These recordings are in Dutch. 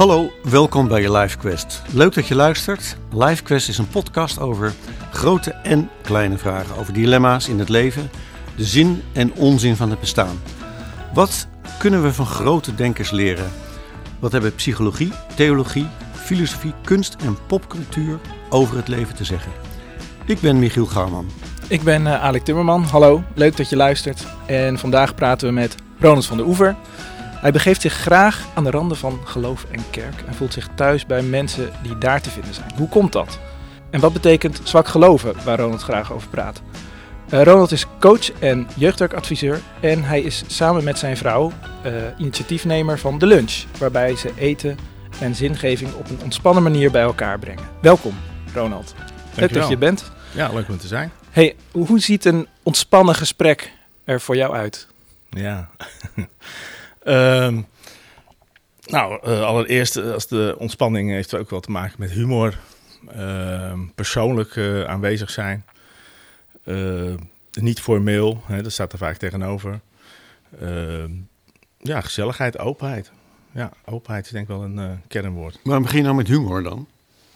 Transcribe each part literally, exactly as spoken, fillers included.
Hallo, welkom bij je LifeQuest. Leuk dat je luistert. LifeQuest is een podcast over grote en kleine vragen. Over dilemma's in het leven, de zin en onzin van het bestaan. Wat kunnen we van grote denkers leren? Wat hebben psychologie, theologie, filosofie, kunst en popcultuur over het leven te zeggen? Ik ben Michiel Gouwman. Ik ben uh, Alec Timmerman. Hallo, leuk dat je luistert. En vandaag praten we met Ronald van der Oever. Hij begeeft zich graag aan de randen van geloof en kerk en voelt zich thuis bij mensen die daar te vinden zijn. Hoe komt dat? En wat betekent zwak geloven, waar Ronald graag over praat? Uh, Ronald is coach en jeugdwerkadviseur en hij is samen met zijn vrouw uh, initiatiefnemer van De Lunch, waarbij ze eten en zingeving op een ontspannen manier bij elkaar brengen. Welkom, Ronald. Leuk dat je er bent. Ja, leuk om te zijn. Hey, hoe ziet een ontspannen gesprek er voor jou uit? Ja, um, nou, uh, allereerst, als de ontspanning heeft ook wel te maken met humor, uh, persoonlijk uh, aanwezig zijn, uh, niet formeel, hè, dat staat er vaak tegenover. Uh, ja, gezelligheid, openheid. Ja, openheid is denk ik wel een uh, kernwoord. Waarom begin je nou met humor dan?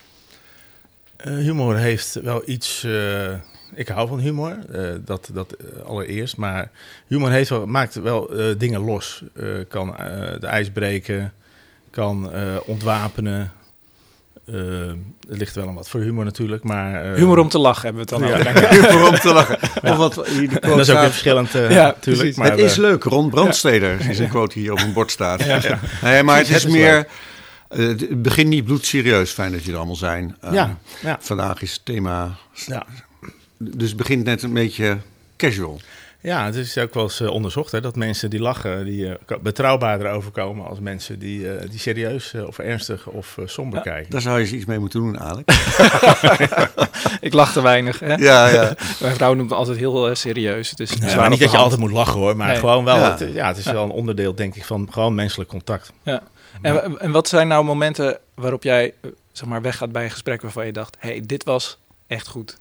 Uh, humor heeft wel iets. Uh, ik hou van humor, uh, dat, dat uh, allereerst. Maar humor heeft wel, maakt wel uh, dingen los. Uh, kan uh, de ijs breken, kan uh, ontwapenen. Uh, er ligt wel een wat voor humor natuurlijk, maar... Uh, humor om te lachen hebben we het dan ja. over. Humor om te lachen. Ja. Of wat, dat is ook weer verschillend uh, ja, natuurlijk. Maar, het is uh, leuk, Ron Brandsteder, ja. is een quote hier op een bord staat. Ja. Ja. Nee, maar het is, het is meer... Uh, het begint niet bloedserieus, fijn dat jullie er allemaal zijn. Uh, ja, ja. Vandaag is het thema... Ja. Dus het begint net een beetje casual. Ja, het is ook wel eens uh, onderzocht, hè, dat mensen die lachen, die uh, betrouwbaarder overkomen als mensen die, uh, die serieus uh, of ernstig of uh, somber ja, kijken. Daar zou je eens iets mee moeten doen, Alec. Ik lach te weinig, hè? Ja, ja. Mijn vrouw noemt me altijd heel uh, serieus. Dus ja, maar niet dat je altijd moet lachen, hoor, maar nee. gewoon wel. Ja. Het, ja, het is wel een onderdeel, denk ik, van gewoon menselijk contact. Ja. En, en wat zijn nou momenten waarop jij uh, zeg maar weggaat bij een gesprek waarvan je dacht, hé, hey, dit was echt goed?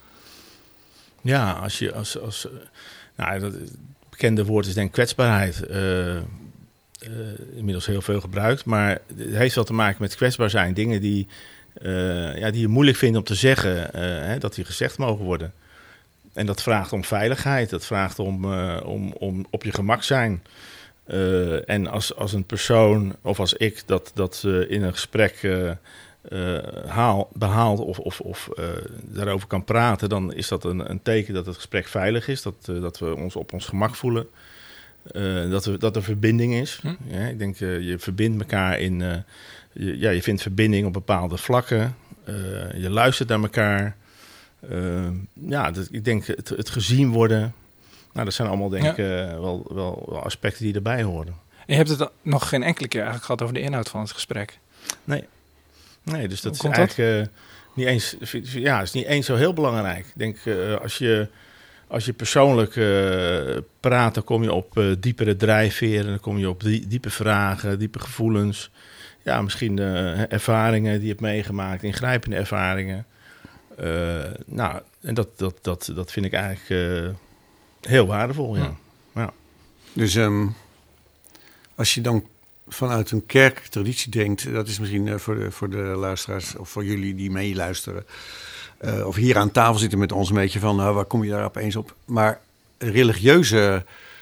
Ja, als je als, als nou, dat bekende woord is denk ik kwetsbaarheid. Uh, uh, inmiddels heel veel gebruikt, maar het heeft wel te maken met kwetsbaar zijn. Dingen die, uh, ja, die je moeilijk vindt om te zeggen, uh, hè, dat die gezegd mogen worden. En dat vraagt om veiligheid, dat vraagt om, uh, om, om op je gemak zijn. Uh, en als, als een persoon of als ik dat, dat uh, in een gesprek uh, uh, haal, behaalt of, of, of uh, daarover kan praten, dan is dat een, een teken dat het gesprek veilig is, dat, uh, dat we ons op ons gemak voelen, uh, dat, we, dat er verbinding is. Hm? Ja, ik denk, uh, je verbindt elkaar in, uh, je, ja, je vindt verbinding op bepaalde vlakken, uh, je luistert naar elkaar. Uh, ja, dat, ik denk het, het gezien worden. Nou, dat zijn allemaal denk ik ja. uh, wel, wel, wel aspecten die erbij horen. En je hebt het nog geen enkele keer eigenlijk gehad over de inhoud van het gesprek. Nee, nee dus dat Hoe is eigenlijk uh, niet eens, ja, is niet eens zo heel belangrijk. Ik denk, uh, als je, als je persoonlijk uh, praat, dan kom je op uh, diepere drijfveren, dan kom je op die, diepe vragen, diepe gevoelens. Ja, misschien uh, ervaringen die je hebt meegemaakt, ingrijpende ervaringen. Uh, nou, en dat, dat, dat, dat vind ik eigenlijk... Uh, heel waardevol, ja. ja. Dus um, als je dan vanuit een kerktraditie denkt, dat is misschien uh, voor, de, voor de luisteraars of voor jullie die meeluisteren, uh, of hier aan tafel zitten met ons een beetje van, nou, waar kom je daar opeens op? Maar religieuze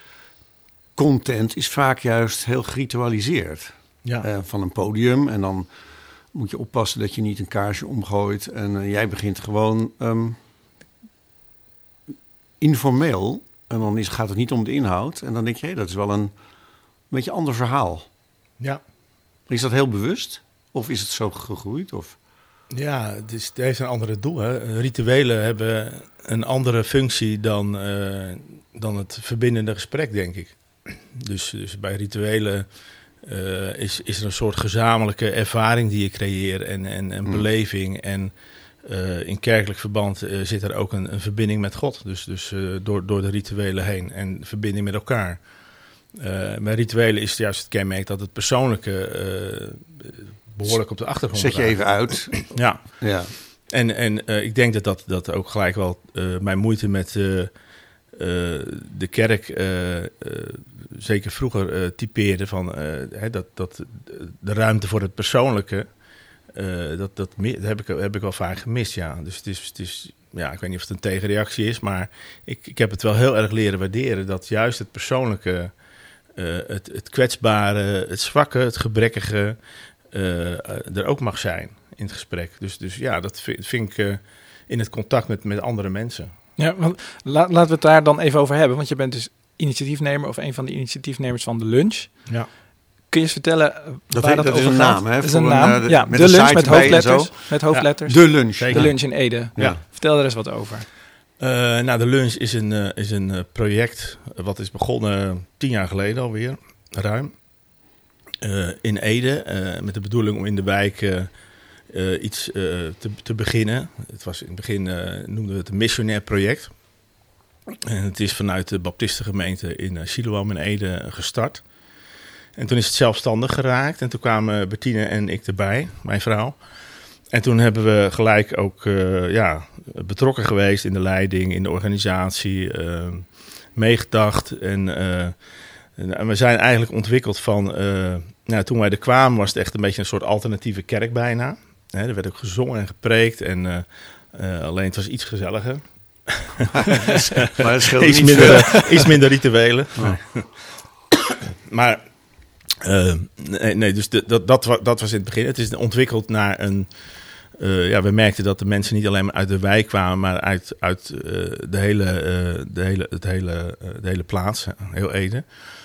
content is vaak juist heel geritualiseerd. Ja. Uh, van een podium en dan moet je oppassen dat je niet een kaarsje omgooit en uh, jij begint gewoon... Um, informeel, en dan is, gaat het niet om de inhoud. En dan denk je, hey, dat is wel een, een beetje ander verhaal. Ja. Is dat heel bewust? Of is het zo gegroeid? Of? Ja, het, is, het heeft een andere doel. Hè. Rituelen hebben een andere functie dan, uh, dan het verbindende gesprek, denk ik. Dus, dus bij rituelen uh, is, is er een soort gezamenlijke ervaring die je creëert en, en een hmm. beleving en... Uh, in kerkelijk verband uh, zit er ook een, een verbinding met God. Dus, dus uh, door, door de rituelen heen. En verbinding met elkaar. Uh, bij rituelen is het juist het kenmerk dat het persoonlijke uh, behoorlijk op de achtergrond Zet je draagt. even uit. Ja. ja. En, en uh, ik denk dat, dat dat ook gelijk wel uh, mijn moeite met uh, de kerk uh, uh, zeker vroeger uh, typeerde van uh, hè, dat, dat de ruimte voor het persoonlijke, uh, dat, dat, dat heb, ik, heb ik wel vaak gemist, ja. Dus het is, het is, ja, ik weet niet of het een tegenreactie is, maar ik, ik heb het wel heel erg leren waarderen dat juist het persoonlijke, uh, het, het kwetsbare, het zwakke, het gebrekkige uh, er ook mag zijn in het gesprek. Dus, dus ja, dat vind, vind ik uh, in het contact met, met andere mensen. Ja, want la, laten we het daar dan even over hebben. Want je bent dus initiatiefnemer of een van de initiatiefnemers van de lunch. Ja. Kun je eens vertellen dat waar heet, dat, dat over is een gaat? naam, hè? Dat is voor een naam. Een, uh, ja, met de een lunch site met erbij en hoofdletters. zo. Met hoofdletters. Ja, de lunch. De lunch in Ede. Ja. Vertel er eens wat over. Uh, nou, de lunch is een, uh, is een uh, project wat is begonnen tien jaar geleden alweer, ruim. Uh, in Ede, uh, met de bedoeling om in de wijk uh, uh, iets uh, te, te beginnen. Het was in het begin, uh, noemden we het een missionair project. En het is vanuit de Baptistengemeente in uh, Siloam in Ede uh, gestart. En toen is het zelfstandig geraakt. En toen kwamen Bettine en ik erbij, mijn vrouw. En toen hebben we gelijk ook uh, ja, betrokken geweest in de leiding, in de organisatie, uh, meegedacht. En, uh, en we zijn eigenlijk ontwikkeld van, uh, nou, toen wij er kwamen was het echt een beetje een soort alternatieve kerk bijna. Hè, er werd ook gezongen en gepreekt en uh, uh, alleen het was iets gezelliger. Maar het scheelt iets, niet minder, uh, iets minder rituelen. Oh. Maar uh, nee, nee, dus de, dat, dat, dat was in het begin. Het is ontwikkeld naar een... Uh, ja, we merkten dat de mensen niet alleen maar uit de wijk kwamen, maar uit, uit uh, de, hele, uh, de, hele, het hele, uh, de hele plaats, heel Ede.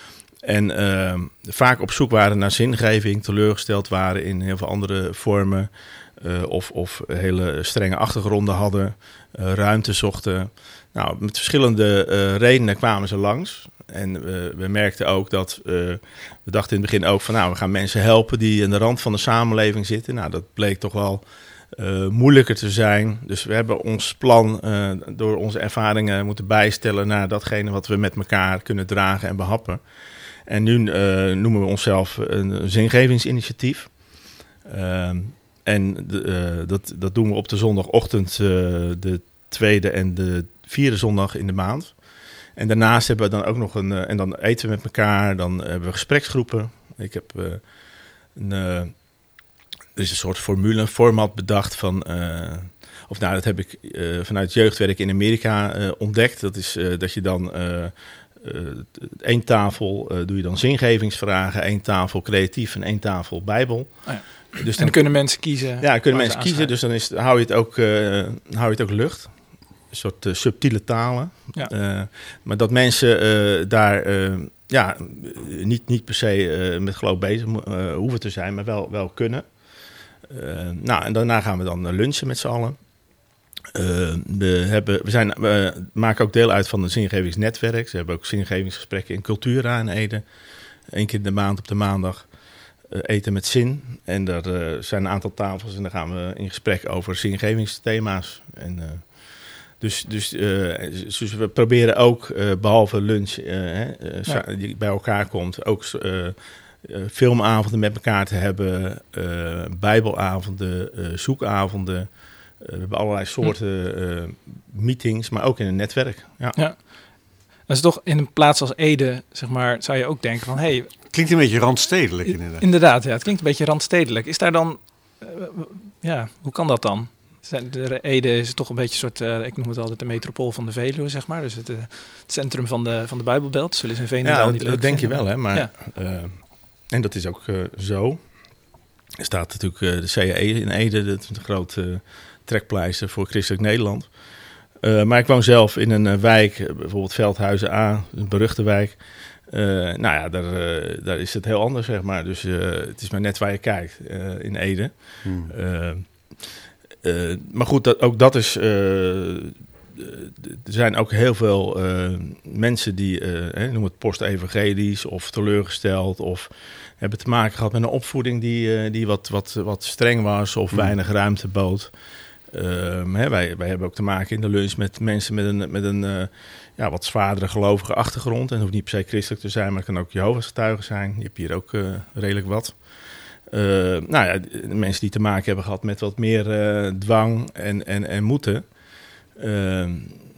En uh, vaak op zoek waren naar zingeving, teleurgesteld waren in heel veel andere vormen. Uh, of, of hele strenge achtergronden hadden, uh, ruimte zochten. Nou, met verschillende uh, redenen kwamen ze langs. En uh, we merkten ook dat, uh, we dachten in het begin ook van, nou, we gaan mensen helpen die aan de rand van de samenleving zitten. Nou, dat bleek toch wel uh, moeilijker te zijn. Dus we hebben ons plan uh, door onze ervaringen moeten bijstellen naar datgene wat we met elkaar kunnen dragen en behappen. En nu uh, noemen we onszelf een zingevingsinitiatief. Uh, En de, uh, dat, dat doen we op de zondagochtend, uh, de tweede en de vierde zondag in de maand. En daarnaast hebben we dan ook nog een... Uh, en dan eten we met elkaar, dan hebben we gespreksgroepen. Ik heb uh, een... Uh, er is een soort formule, een format bedacht van... Uh, of nou, dat heb ik uh, vanuit jeugdwerk in Amerika uh, ontdekt. Dat is uh, dat je dan... Uh, Uh, één tafel uh, doe je dan zingevingsvragen, één tafel creatief en één tafel Bijbel. Oh ja. Dus dan, dan kunnen mensen kiezen. Ja, kunnen mensen kiezen. Dus dan is, hou, je het ook, uh, hou je het ook lucht. Een soort uh, subtiele talen. Ja. Uh, maar dat mensen uh, daar uh, ja, niet, niet per se uh, met geloof bezig uh, hoeven te zijn, maar wel, wel kunnen. Uh, nou, en daarna gaan we dan lunchen met z'n allen. Uh, we, hebben, we, zijn, we maken ook deel uit van het zingevingsnetwerk. Ze hebben ook zingevingsgesprekken in Cultura in Ede. Eén keer in de maand op de maandag. Uh, eten met zin. En daar uh, zijn een aantal tafels en dan gaan we in gesprek over zingevingsthema's. En, uh, dus, dus, uh, dus we proberen ook, uh, behalve lunch uh, hè, uh, ja. die bij elkaar komt, ook uh, uh, filmavonden met elkaar te hebben. Uh, bijbelavonden, uh, zoekavonden. Uh, we hebben allerlei soorten uh, meetings, maar ook in een netwerk. Ja. Ja. Dat is toch in een plaats als Ede, zeg maar, zou je ook denken van... Hey, klinkt een beetje randstedelijk inderdaad. Inderdaad, ja. Het klinkt een beetje randstedelijk. Is daar dan... Uh, ja, hoe kan dat dan? De Ede is toch een beetje een soort... Uh, ik noem het altijd de metropool van de Veluwe, zeg maar. Dus het, uh, het centrum van de, van de Bijbelbelt. Zullen ze in Veenendaal ja, niet dat, leuk dat denk vinden. je wel, hè. Maar, ja. uh, en dat is ook uh, zo. Er staat natuurlijk uh, de C A E in Ede. Dat is een grote... Uh, trekpleister voor Christelijk Nederland. Uh, maar ik woon zelf in een uh, wijk, uh, bijvoorbeeld Veldhuizen A, een beruchte wijk. Uh, nou ja, daar, uh, daar is het heel anders, zeg maar. Dus uh, het is maar net waar je kijkt uh, in Ede. Hmm. Uh, uh, maar goed, dat, ook dat is... Uh, er zijn ook heel veel uh, mensen die, uh, hè, noem het post-evangelisch of teleurgesteld... of hebben te maken gehad met een opvoeding die, uh, die wat, wat, wat streng was of hmm. weinig ruimte bood. Uh, hè, wij, wij hebben ook te maken in de lunch met mensen met een, met een uh, ja, wat zwaardere gelovige achtergrond. En het hoeft niet per se christelijk te zijn, maar het kan ook Jehovah's getuigen zijn. Je hebt hier ook uh, redelijk wat. Uh, nou ja, de mensen die te maken hebben gehad met wat meer uh, dwang en, en, en moeten. Uh,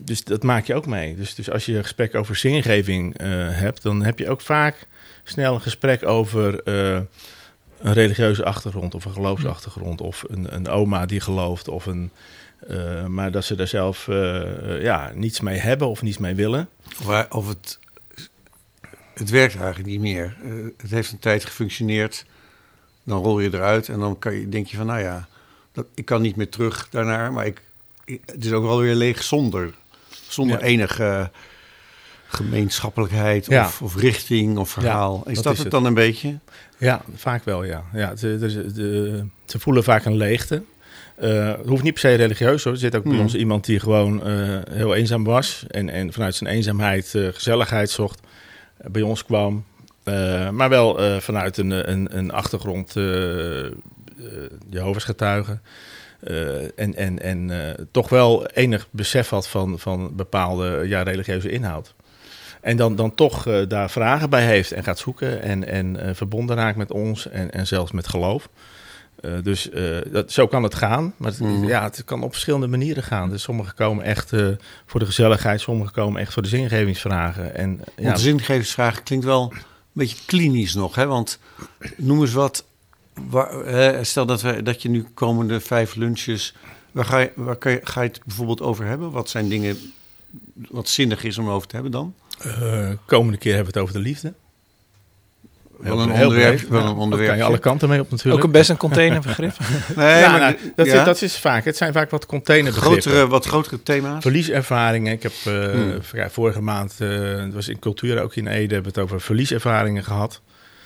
dus dat maak je ook mee. Dus, dus als je een gesprek over zingeving uh, hebt, dan heb je ook vaak snel een gesprek over uh, een religieuze achtergrond of een geloofsachtergrond of een, een oma die gelooft of een, uh, maar dat ze daar zelf uh, uh, ja, niets mee hebben of niets mee willen. Of, of het, het werkt eigenlijk niet meer. Uh, het heeft een tijd gefunctioneerd, dan rol je eruit en dan kan je, denk je van nou ja, dat, ik kan niet meer terug daarnaar, maar ik, het is ook wel weer leeg zonder, zonder ja. enige gemeenschappelijkheid ja. of, of richting of verhaal. Ja, is dat, dat is het dan een beetje? Ja, vaak wel, ja. ja de, de, de, ze voelen vaak een leegte. Uh, het hoeft niet per se religieus hoor. Er zit ook hmm. bij ons iemand die gewoon uh, heel eenzaam was en, en vanuit zijn eenzaamheid uh, gezelligheid zocht. Uh, bij ons kwam, uh, maar wel uh, vanuit een, een, een achtergrond uh, uh, Jehovah's getuigen. Uh, en en, en uh, toch wel enig besef had van, van bepaalde ja, religieuze inhoud. En dan, dan toch uh, daar vragen bij heeft en gaat zoeken en, en uh, verbonden raakt met ons en, en zelfs met geloof. Uh, dus uh, dat, zo kan het gaan, maar het, mm. ja, het kan op verschillende manieren gaan. Dus sommigen komen echt uh, voor de gezelligheid, sommigen komen echt voor de zingevingsvragen. En, ja, Want de zingevingsvragen klinkt wel een beetje klinisch nog, hè? Want noem eens wat. Waar, hè, stel dat, we, dat je nu komende vijf lunches, waar, ga je, waar kan je, ga je het bijvoorbeeld over hebben? Wat zijn dingen wat zinnig is om over te hebben dan? Uh, komende keer hebben we het over de liefde. Wel een onderwerp. Wel een onderwerp. Daar kan je alle kanten mee op natuurlijk. Ook een best een containerbegrip. nee, ja, maar nou, dat, ja. is, dat is vaak. Het zijn vaak wat containerbegrippen. Grotere, wat grotere thema's. Verlieservaringen. Ik heb uh, hmm. vorige maand, uh, het was in Cultuur ook in Ede, hebben we het over verlieservaringen gehad.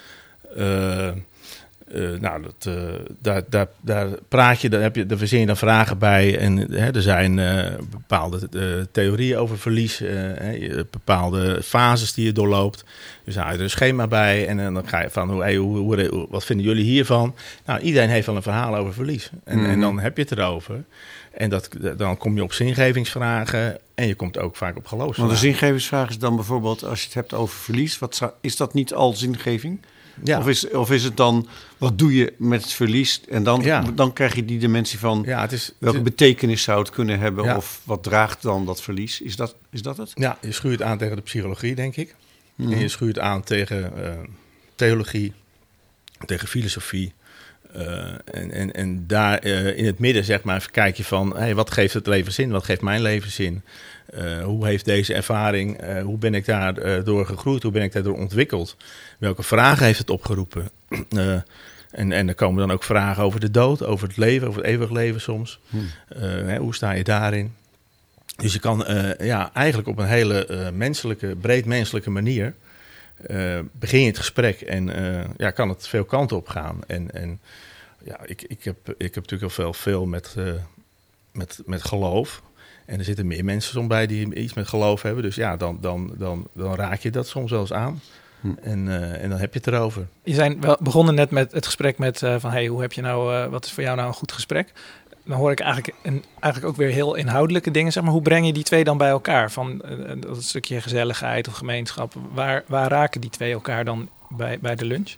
Uh, Uh, nou, dat, uh, daar, daar, daar praat je, daar, heb je, daar verzin je dan vragen bij. En hè, er zijn uh, bepaalde uh, theorieën over verlies, uh, hè, bepaalde fases die je doorloopt. Dus dan haal je er een schema bij en, en dan ga je van, hey, hoe, hoe, hoe, wat vinden jullie hiervan? Nou, iedereen heeft wel een verhaal over verlies. En, mm-hmm. en dan heb je het erover. En dat, dan kom je op zingevingsvragen en je komt ook vaak op geloofsvragen. Want de zingevingsvraag is dan bijvoorbeeld, als je het hebt over verlies, wat zou, is dat niet al zingeving? Ja. Of, is, of is het dan, wat doe je met het verlies? En dan, ja. dan krijg je die dimensie van, ja, het is, welke het is, betekenis zou het kunnen hebben? Ja. Of wat draagt dan dat verlies? Is dat, is dat het? Ja, je schuurt aan tegen de psychologie, denk ik. Mm. En je schuurt aan tegen uh, theologie, tegen filosofie. Uh, en, en, en daar uh, in het midden, zeg maar, kijk je van, hey, wat geeft het leven zin? Wat geeft mijn leven zin? Uh, hoe heeft deze ervaring, uh, hoe ben ik daar uh, door gegroeid? Hoe ben ik daardoor ontwikkeld? Welke vragen heeft het opgeroepen? Uh, en, en er komen dan ook vragen over de dood, over het leven, over het eeuwig leven soms. Hmm. Uh, hè, hoe sta je daarin? Dus je kan uh, ja, eigenlijk op een hele uh, menselijke, breed menselijke manier uh, begin je het gesprek en uh, ja, kan het veel kanten op gaan. En, en ja, ik, ik, heb, ik heb natuurlijk heel veel, veel met, uh, met, met geloof. En er zitten meer mensen soms bij die iets met geloof hebben. Dus ja, dan, dan, dan, dan raak je dat soms wel eens aan. Hm. En, uh, en dan heb je het erover. Je zijn wel begonnen net met het gesprek met uh, van, hey, hoe heb je nou, uh, wat is voor jou nou een goed gesprek? Dan hoor ik eigenlijk, een, eigenlijk ook weer heel inhoudelijke dingen. Zeg maar, hoe breng je die twee dan bij elkaar? Van uh, dat stukje gezelligheid of gemeenschap. Waar, waar raken die twee elkaar dan bij, bij de lunch?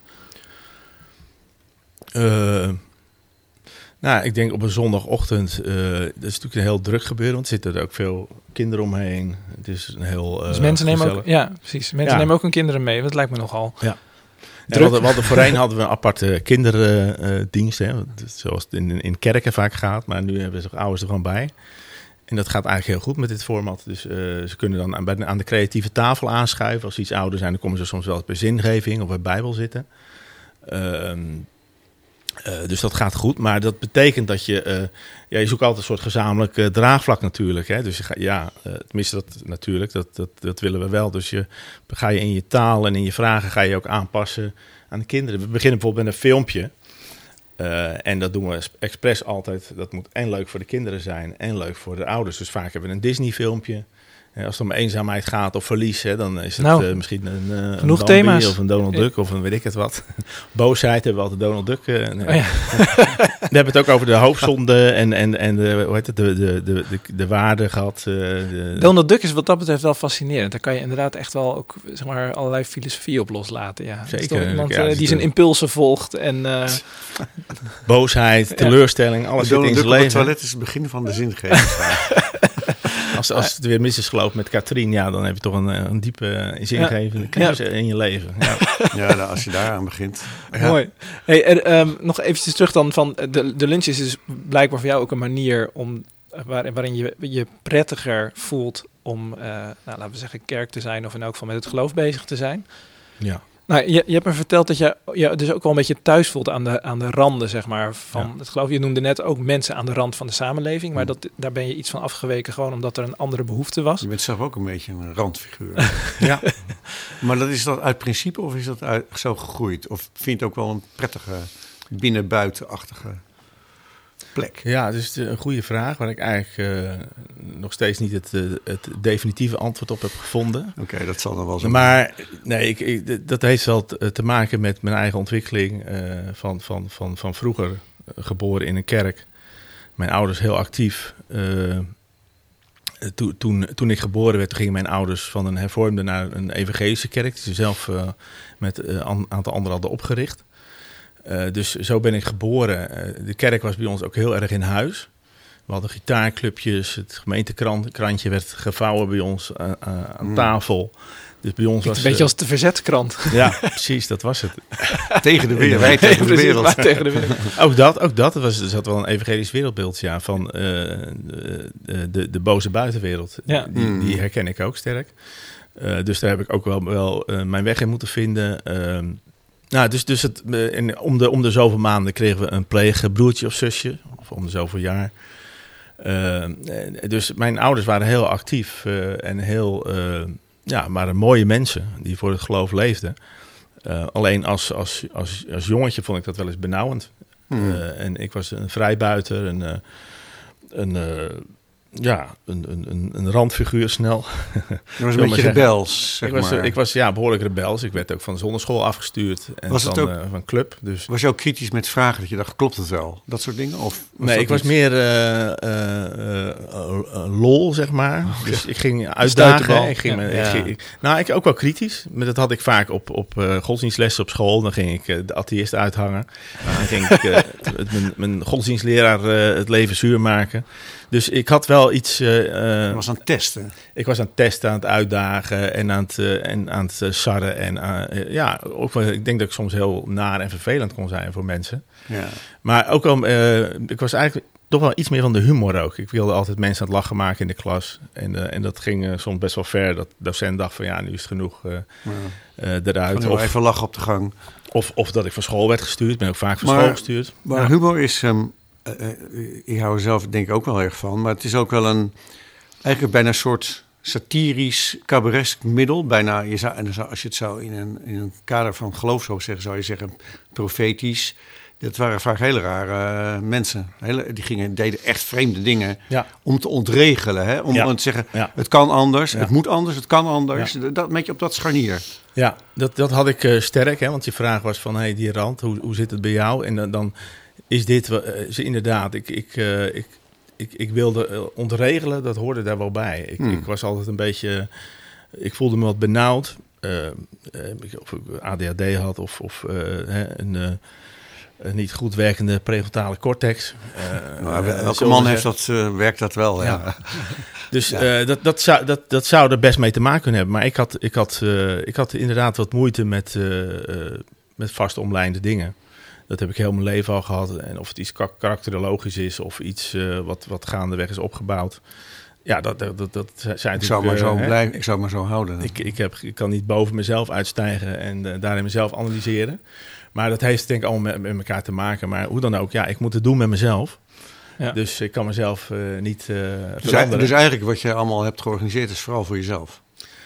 Uh, nou, ik denk op een zondagochtend, uh, dat is natuurlijk een heel druk gebeuren, want er zitten er ook veel kinderen omheen. Het is een heel uh, Dus mensen gezellig. nemen ook, ja, precies. Mensen ja. nemen ook hun kinderen mee. Dat lijkt me nogal. Ja. En we hadden, we hadden voorheen hadden we een aparte kinderdienst, uh, zoals het in, in kerken vaak gaat, maar nu hebben ze ouders er gewoon bij. En dat gaat eigenlijk heel goed met dit format. Dus uh, ze kunnen dan aan, aan de creatieve tafel aanschuiven. Als ze iets ouder zijn, dan komen ze soms wel eens bij zingeving of bij Bijbel zitten. Uh, Uh, dus dat gaat goed, maar dat betekent dat je... Uh, ja, je zoekt altijd een soort gezamenlijk uh, draagvlak natuurlijk. Hè? Dus je ga, ja, uh, tenminste dat natuurlijk, dat, dat, dat willen we wel. Dus je, ga je in je taal en in je vragen ga je ook aanpassen aan de kinderen. We beginnen bijvoorbeeld met een filmpje. Uh, en dat doen we expres altijd. Dat moet en leuk voor de kinderen zijn en leuk voor de ouders. Dus vaak hebben we een Disney filmpje. Als het om eenzaamheid gaat of verlies, hè, dan is het nou, uh, misschien een, uh, een Bambi thema's. Of een Donald Duck of een weet ik het wat. Boosheid hebben we altijd Donald Duck. Uh, oh, ja. We hebben het ook over de hoofdzonde en, en, en de, hoe heet het, de, de, de, de, de waarde gehad. Uh, de, Donald Duck is wat dat betreft wel fascinerend. Daar kan je inderdaad echt wel ook zeg maar, allerlei filosofie op loslaten. Ja. Zeker. Iemand ja, uh, die zijn impulsen volgt. En, uh, boosheid, teleurstelling, alles zit in zijn leven. Het toilet is het begin van de zingeving. als, als het weer mis is gelopen met Katrien, ja, dan heb je toch een, een diepe, zingevende keuze ja. in je leven. Ja, ja nou, als je daaraan begint. Ja. Mooi. Hey, er, um, nog eventjes terug dan van de, de lunch is dus blijkbaar voor jou ook een manier om waar, waarin je je prettiger voelt om, uh, nou, laten we zeggen, kerk te zijn of in elk geval met het geloof bezig te zijn. Ja. Nou, je, je hebt me verteld dat je je dus ook wel een beetje thuis voelt aan de, aan de randen, zeg maar, van ja. het geloof. Je noemde net ook mensen aan de rand van de samenleving, maar dat, daar ben je iets van afgeweken gewoon omdat er een andere behoefte was. Je bent zelf ook een beetje een randfiguur. Ja. Maar dat is dat uit principe of is dat uit, zo gegroeid? Of vind je het ook wel een prettige binnen-buitenachtige plek? Ja, het is een goede vraag waar ik eigenlijk uh, nog steeds niet het, uh, het definitieve antwoord op heb gevonden. Oké, okay, dat zal dan wel zo. Maar nee, ik, ik, dat heeft wel te, te maken met mijn eigen ontwikkeling uh, van, van, van, van vroeger. Uh, geboren in een kerk. Mijn ouders heel actief. Uh, to, toen, toen ik geboren werd, gingen mijn ouders van een hervormde naar een evangelische kerk. Die ze zelf uh, met een uh, aantal anderen hadden opgericht. Uh, dus zo ben ik geboren. Uh, de kerk was bij ons ook heel erg in huis. We hadden gitaarclubjes, het gemeentekrantje werd gevouwen bij ons uh, uh, aan mm. tafel. Dus bij ons was een beetje uh, als de Verzetskrant. Ja, precies, dat was het. Tegen de wereld, wij tegen de wereld. Wij tegen de wereld. Ook dat, ook dat. Er, was, er zat wel een evangelisch wereldbeeld ja, van uh, de, de, de boze buitenwereld. Ja. Die, mm. die herken ik ook sterk. Uh, dus daar heb ik ook wel, wel uh, mijn weg in moeten vinden. Uh, Nou, dus, dus het, en om, de, om de zoveel maanden kregen we een pleegbroertje of zusje. Of om de zoveel jaar. Uh, dus mijn ouders waren heel actief uh, en heel, uh, ja, waren mooie mensen die voor het geloof leefden. Uh, alleen als, als, als, als jongetje vond ik dat wel eens benauwend. Hmm. Uh, en ik was een vrijbuiter, een, uh, een, uh, ja, een, een, een randfiguur snel. Je was een beetje rebels, zeg ik was, maar. Ik was ja, behoorlijk rebels. Ik werd ook van de zonderschool afgestuurd en was van, het ook, uh, van club. Dus. Was je ook kritisch met vragen dat je dacht, klopt het wel? Dat soort dingen? Of was nee, ik was niet? meer uh, uh, uh, uh, lol, zeg maar. Oh, dus ja. ik ging uitdagen. Ik ging, ja. me, ja. ik ging, nou, ik ook wel kritisch. Maar dat had ik vaak op, op uh, godsdienstlessen op school. Dan ging ik uh, de atheïst uithangen. Ja. Dan ging ik uh, het, mijn, mijn godsdienstleraar uh, het leven zuur maken. Dus ik had wel iets... Uh, je was aan het testen. Ik was aan het testen, aan het uitdagen en aan het, uh, en aan het uh, sarren. En uh, ja, ook wel, ik denk dat ik soms heel naar en vervelend kon zijn voor mensen. Ja. Maar ook wel, uh, ik was eigenlijk toch wel iets meer van de humor ook. Ik wilde altijd mensen aan het lachen maken in de klas. En, uh, en dat ging uh, soms best wel ver. Dat de docent dacht van ja, nu is het genoeg uh, ja. uh, eruit. Of even lachen op de gang. Of, of dat ik van school werd gestuurd. Ik ben ook vaak van maar, school gestuurd. Maar ja. humor is... Um, Uh, ik hou er zelf denk ik ook wel erg van. Maar het is ook wel een... Eigenlijk bijna een soort satirisch, cabaresk middel. Bijna, je zou, als je het zou in een, in een kader van geloof zou zeggen... zou je zeggen profetisch. Dat waren vaak hele rare uh, mensen. Hele, die gingen, deden echt vreemde dingen ja. om te ontregelen. Hè? Om, ja. om te zeggen, ja. het kan anders, ja. het moet anders, het kan anders. Ja. Dat met je op dat scharnier. Ja, dat, dat had ik uh, sterk. Hè? Want je vraag was van, hey, die rand, hoe, hoe zit het bij jou? En dan... dan is dit uh, inderdaad, ik, ik, uh, ik, ik, ik wilde uh, ontregelen, dat hoorde daar wel bij. Ik, hmm. ik was altijd een beetje, ik voelde me wat benauwd. Uh, uh, of ik A D H D had of, of uh, een, uh, een niet goed werkende prefrontale cortex. Uh, nou, elke man heeft dat, uh, werkt dat wel. Ja. Ja. Dus ja. uh, dat, dat, zou, dat, dat zou er best mee te maken kunnen hebben. Maar ik had, ik had, uh, ik had inderdaad wat moeite met, uh, uh, met vast omlijnde dingen. Dat heb ik heel mijn leven al gehad. En of het iets karakterologisch is of iets uh, wat, wat gaandeweg is opgebouwd. Ja, dat, dat, dat, dat zijn ik zou maar zo uh, blijven. Ik zou maar zo houden. Ik, ik, heb, ik kan niet boven mezelf uitstijgen en uh, daarin mezelf analyseren. Maar dat heeft denk ik allemaal met, met elkaar te maken. Maar hoe dan ook, ja, ik moet het doen met mezelf. Ja. Dus ik kan mezelf uh, niet uh, dus veranderen. Dus eigenlijk wat je allemaal hebt georganiseerd is vooral voor jezelf.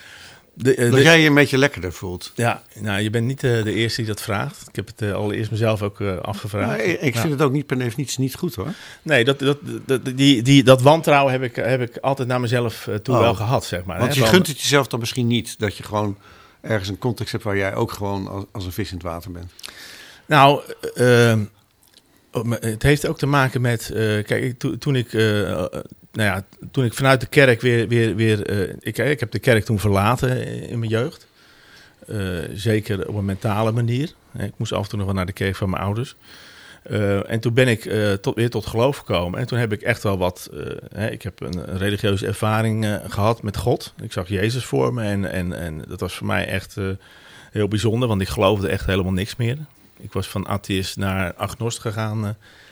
De, uh, dat de, jij je een beetje lekkerder voelt. Ja, nou, je bent niet uh, de eerste die dat vraagt. Ik heb het uh, allereerst mezelf ook uh, afgevraagd. Nou, ik ik vind ja. het ook niet per definitie niet goed, hoor. Nee, dat, dat, dat, die, die, dat wantrouwen heb ik, heb ik altijd naar mezelf uh, toe oh. wel gehad, zeg maar. Want hè? je gunt het jezelf dan misschien niet dat je gewoon ergens een context hebt waar jij ook gewoon als, als een vis in het water bent. Nou, uh, het heeft ook te maken met... Uh, kijk, to, toen ik... Uh, Nou ja, toen ik vanuit de kerk weer... weer, weer uh, ik, ik heb de kerk toen verlaten in mijn jeugd. Uh, zeker op een mentale manier. Ik moest af en toe nog wel naar de kerk van mijn ouders. Uh, en toen ben ik uh, tot, weer tot geloof gekomen. En toen heb ik echt wel wat... Uh, hè, ik heb een, een religieuze ervaring uh, gehad met God. Ik zag Jezus voor me. En, en, en dat was voor mij echt uh, heel bijzonder. Want ik geloofde echt helemaal niks meer. Ik was van atheïst naar agnost gegaan. Uh,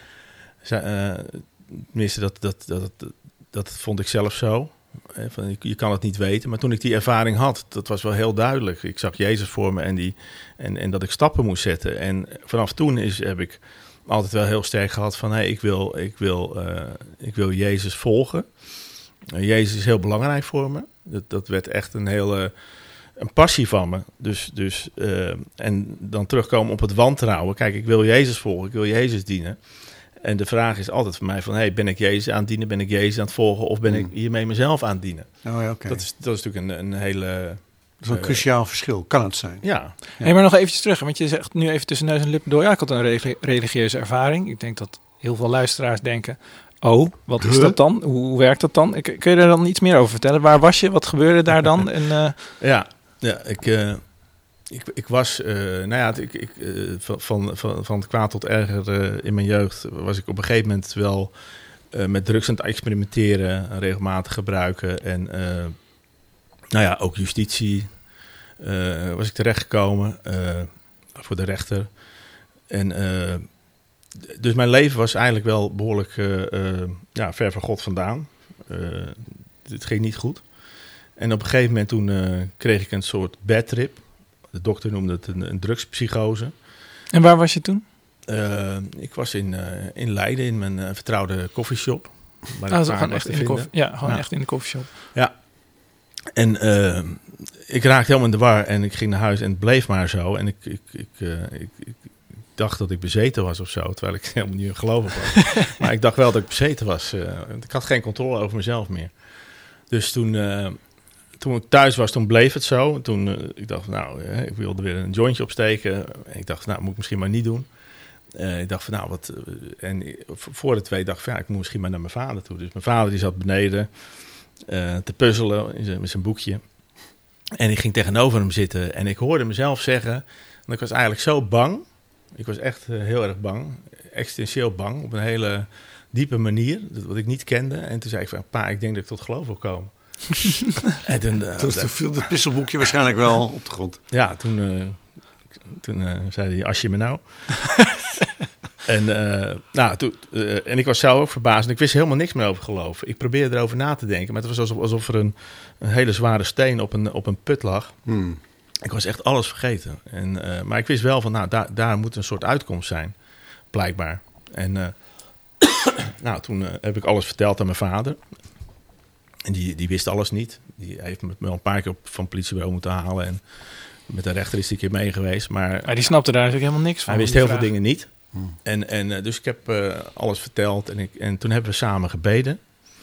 uh, tenminste, dat, dat, dat, dat, dat vond ik zelf zo. Uh, van, je kan het niet weten. Maar toen ik die ervaring had, dat was wel heel duidelijk. Ik zag Jezus voor me en, die, en, en dat ik stappen moest zetten. En vanaf toen is, heb ik... altijd wel heel sterk gehad van... Hey, ik, wil, ik, wil, uh, ik wil Jezus volgen. Uh, Jezus is heel belangrijk voor me. Dat, dat werd echt een hele een passie van me. Dus, dus, uh, en dan terugkomen op het wantrouwen. Kijk, ik wil Jezus volgen. Ik wil Jezus dienen. En de vraag is altijd voor mij van... Hey, ben ik Jezus aan het dienen? Ben ik Jezus aan het volgen? Of ben ik hiermee mezelf aan het dienen? Oh, ja, okay. dat, is, dat is natuurlijk een, een hele... Dat is een uh, cruciaal verschil. Kan het zijn? Ja. ja. Hey, maar nog eventjes terug. Want je zegt nu even tussen neus en lippen door. Ja, ik had een religi- religieuze ervaring. Ik denk dat heel veel luisteraars denken... Oh, wat is huh? dat dan? Hoe, hoe werkt dat dan? Kun je er dan iets meer over vertellen? Waar was je? Wat gebeurde daar dan? En, uh... Ja, ja ik, uh, ik, ik was... Uh, nou ja, ik, ik, uh, van, van, van, van het kwaad tot erger uh, in mijn jeugd... was ik op een gegeven moment wel uh, met drugs aan het experimenteren... regelmatig gebruiken en... Uh, Nou ja, ook justitie uh, was ik terechtgekomen uh, voor de rechter. En uh, dus mijn leven was eigenlijk wel behoorlijk uh, uh, ja, ver van God vandaan. Uh, het ging niet goed. En op een gegeven moment toen uh, kreeg ik een soort bad trip. De dokter noemde het een, een drugspsychose. En waar was je toen? Uh, ik was in, uh, in Leiden in mijn uh, vertrouwde koffieshop. Ah, dat gewoon echt in de koffie. Ja, gewoon ja. echt in de koffieshop. Ja. En uh, ik raakte helemaal in de war en ik ging naar huis en het bleef maar zo. En ik, ik, ik, uh, ik, ik dacht dat ik bezeten was of zo, terwijl ik helemaal niet in geloof was. Maar ik dacht wel dat ik bezeten was. Uh, ik had geen controle over mezelf meer. Dus toen, uh, toen ik thuis was, toen bleef het zo. Toen uh, ik dacht, nou, uh, ik wilde weer een jointje opsteken. En ik dacht, nou, moet ik misschien maar niet doen. Uh, ik dacht van, nou, wat... Uh, en voor de twee dacht ik van, ja, ik moet misschien maar naar mijn vader toe. Dus mijn vader die zat beneden... Uh, te puzzelen in zijn, met zijn boekje. En ik ging tegenover hem zitten en ik hoorde mezelf zeggen... En ik was eigenlijk zo bang. Ik was echt uh, heel erg bang. Existentieel bang. Op een hele diepe manier. Wat ik niet kende. En toen zei ik van... Pa, ik denk dat ik tot geloof wil komen. en toen, uh, toen viel het puzzelboekje waarschijnlijk wel op de grond. Ja, toen, uh, toen uh, zei hij... Als je me nou... En, uh, nou, toen, uh, en ik was zelf ook verbaasd. En ik wist helemaal niks meer over geloven. Ik probeerde erover na te denken. Maar het was alsof, alsof er een, een hele zware steen op een, op een put lag. Hmm. Ik was echt alles vergeten. En, uh, maar ik wist wel van, nou, daar, daar moet een soort uitkomst zijn. Blijkbaar. En uh, nou, toen uh, heb ik alles verteld aan mijn vader. En die, die wist alles niet. Die heeft me wel een paar keer op, van het politiebureau moeten halen. En met de rechter is die keer mee geweest. Maar, maar die snapte daar natuurlijk helemaal niks van. Hij wist heel vraag. veel dingen niet. Hmm. En, en uh, dus ik heb uh, alles verteld en, ik, en toen hebben we samen gebeden.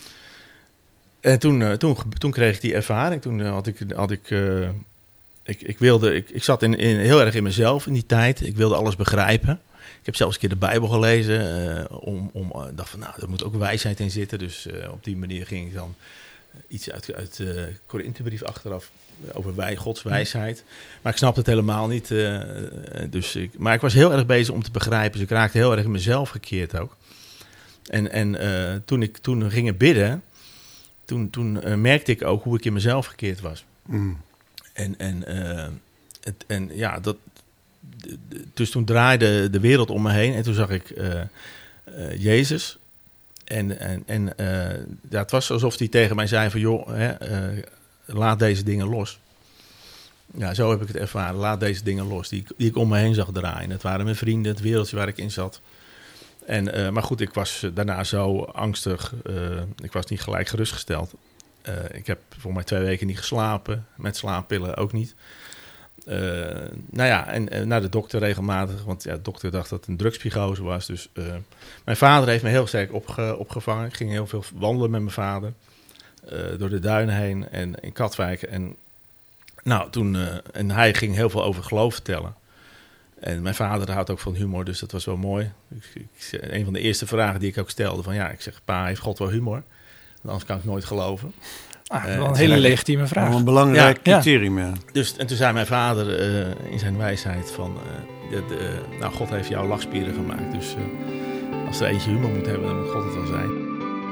En toen, uh, toen, toen kreeg ik die ervaring. Toen uh, had ik, had ik, uh, ik, ik wilde, ik, ik zat in, in, heel erg in mezelf in die tijd. Ik wilde alles begrijpen. Ik heb zelfs een keer de Bijbel gelezen. Uh, om, om, uh, dacht van, nou, er moet ook wijsheid in zitten. Dus uh, op die manier ging ik dan iets uit, uit de uh, Korinthebrief achteraf over wij, Gods wijsheid. Maar ik snapte het helemaal niet. Uh, dus ik, maar ik was heel erg bezig om te begrijpen. Dus ik raakte heel erg in mezelf gekeerd ook. En, en uh, toen ik toen ging bidden, toen, toen uh, merkte ik ook hoe ik in mezelf gekeerd was. Mm. En, en, uh, het, en ja, dat, dus toen draaide de wereld om me heen en toen zag ik uh, uh, Jezus. En, en, en uh, ja, het was alsof hij tegen mij zei van, joh, hè, uh, laat deze dingen los. Ja, zo heb ik het ervaren. Laat deze dingen los, die, die ik om me heen zag draaien. Het waren mijn vrienden, het wereldje waar ik in zat. En, uh, maar goed, ik was daarna zo angstig. Uh, ik was niet gelijk gerustgesteld. Uh, ik heb volgens mij twee weken niet geslapen. Met slaappillen ook niet. Uh, nou ja, en uh, naar de dokter regelmatig. Want ja, de dokter dacht dat het een drugspsychose was. Dus uh, mijn vader heeft me heel sterk opge, opgevangen. Ik ging heel veel wandelen met mijn vader. Uh, door de duinen heen en in Katwijk. En, nou, toen, uh, en hij ging heel veel over geloof vertellen. En mijn vader houdt ook van humor, dus dat was wel mooi. Ik, ik, een van de eerste vragen die ik ook stelde, van ja, ik zeg, pa, heeft God wel humor? Want anders kan ik nooit geloven. Ah, Uh, wel een hele legitieme vraag. Wel een belangrijk Ja, criterium, ja. Dus, en toen zei mijn vader uh, in zijn wijsheid van... Uh, de, de, nou, God heeft jouw lachspieren gemaakt. Dus uh, als er eentje humor moet hebben, dan moet God het wel zijn.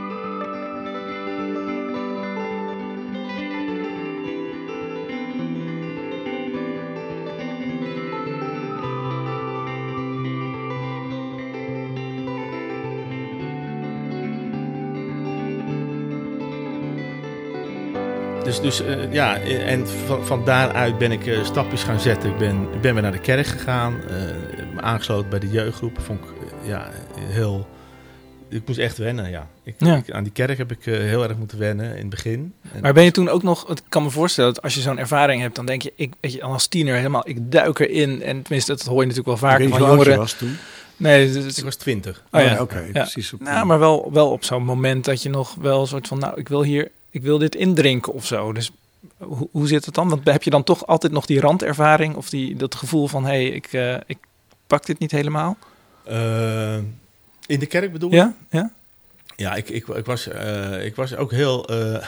Dus, dus uh, ja, en van, van daaruit ben ik uh, stapjes gaan zetten. Ik ben, ik ben weer naar de kerk gegaan, uh, aangesloten bij de jeugdgroep. Vond ik uh, ja, heel... Ik moest echt wennen, ja. Ik, ja. ik, aan die kerk heb ik uh, heel erg moeten wennen in het begin. En maar ben je toen ook nog... Ik kan me voorstellen dat als je zo'n ervaring hebt, dan denk je, ik, weet je, als tiener helemaal, ik duik erin. En tenminste, dat hoor je natuurlijk wel vaker van jongeren. Was toen? Nee, dus, ik was twintig. Oh ja, oké, okay, ja. precies. Op nou, maar wel, wel op zo'n moment dat je nog wel een soort van, nou, ik wil hier... Ik wil dit indrinken of zo. Dus hoe, hoe zit het dan? Want heb je dan toch altijd nog die randervaring of die, dat gevoel van, hé, hey, ik, uh, ik pak dit niet helemaal? Uh, in de kerk bedoel je? Ja, ja. Ja, ik, ik, ik, was, uh, ik was ook heel... Uh,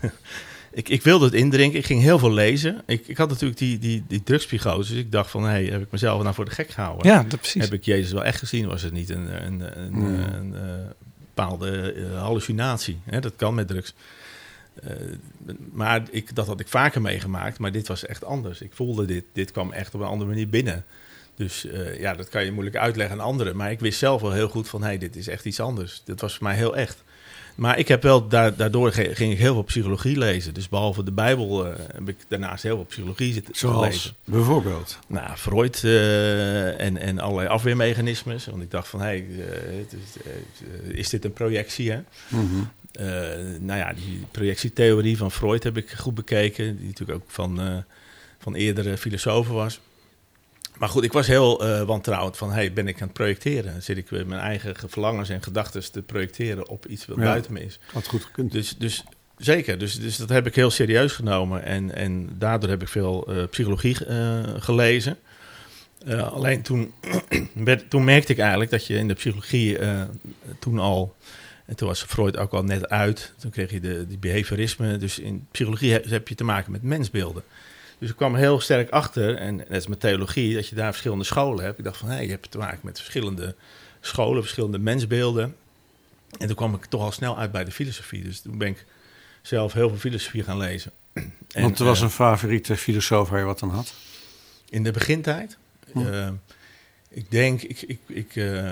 ik, ik wilde het indrinken. Ik ging heel veel lezen. Ik, ik had natuurlijk die, die, die drugspsychose. Dus ik dacht van, hé, hey, heb ik mezelf nou voor de gek gehouden? Ja, dat precies. Heb ik Jezus wel echt gezien? Was het niet een, een, een, mm. een, een uh, bepaalde uh, hallucinatie? Hè? Dat kan met drugs. Uh, maar ik, dat had ik vaker meegemaakt, maar dit was echt anders. Ik voelde dit, dit kwam echt op een andere manier binnen. Dus uh, ja, dat kan je moeilijk uitleggen aan anderen. Maar ik wist zelf wel heel goed van, hé, hey, dit is echt iets anders. Dat was voor mij heel echt. Maar ik heb wel, da- daardoor ging ik heel veel psychologie lezen. Dus behalve de Bijbel uh, heb ik daarnaast heel veel psychologie zitten Zoals lezen. Bijvoorbeeld? Nou, Freud uh, en, en allerlei afweermechanismes. Want ik dacht van, hé, hey, uh, uh, is dit een projectie, hè? Mm-hmm. Uh, nou ja, die projectietheorie van Freud heb ik goed bekeken. Die natuurlijk ook van, uh, van eerdere filosofen was. Maar goed, ik was heel uh, wantrouwend van, hey, ben ik aan het projecteren? Zit ik mijn eigen verlangens en gedachten te projecteren op iets wat ja, buiten me is? Had goed gekund. Dus, dus zeker, dus, dus dat heb ik heel serieus genomen. En, en daardoor heb ik veel uh, psychologie uh, gelezen. Uh, alleen toen, werd, toen merkte ik eigenlijk dat je in de psychologie uh, toen al... En toen was Freud ook al net uit. Toen kreeg je de, die behaviorisme. Dus in psychologie heb, heb je te maken met mensbeelden. Dus ik kwam heel sterk achter, en dat is met theologie, dat je daar verschillende scholen hebt. Ik dacht van, hé, hey, je hebt te maken met verschillende scholen, verschillende mensbeelden. En toen kwam ik toch al snel uit bij de filosofie. Dus toen ben ik zelf heel veel filosofie gaan lezen. En, want er was uh, een favoriete filosoof waar je wat aan had? In de begintijd? Hm. Uh, ik denk, ik, ik, ik, uh,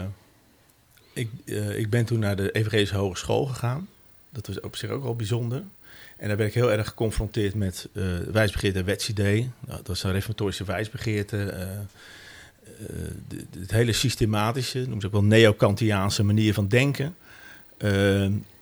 ik, uh, ik ben toen naar de Evangelische Hogeschool gegaan. Dat was op zich ook wel bijzonder. En daar werd ik heel erg geconfronteerd met uh, wijsbegeerte en wetsidee. Nou, dat is een reformatorische wijsbegeerte. Uh, uh, de, de, het hele systematische, noem ze ook wel neo-Kantiaanse manier van denken. Uh,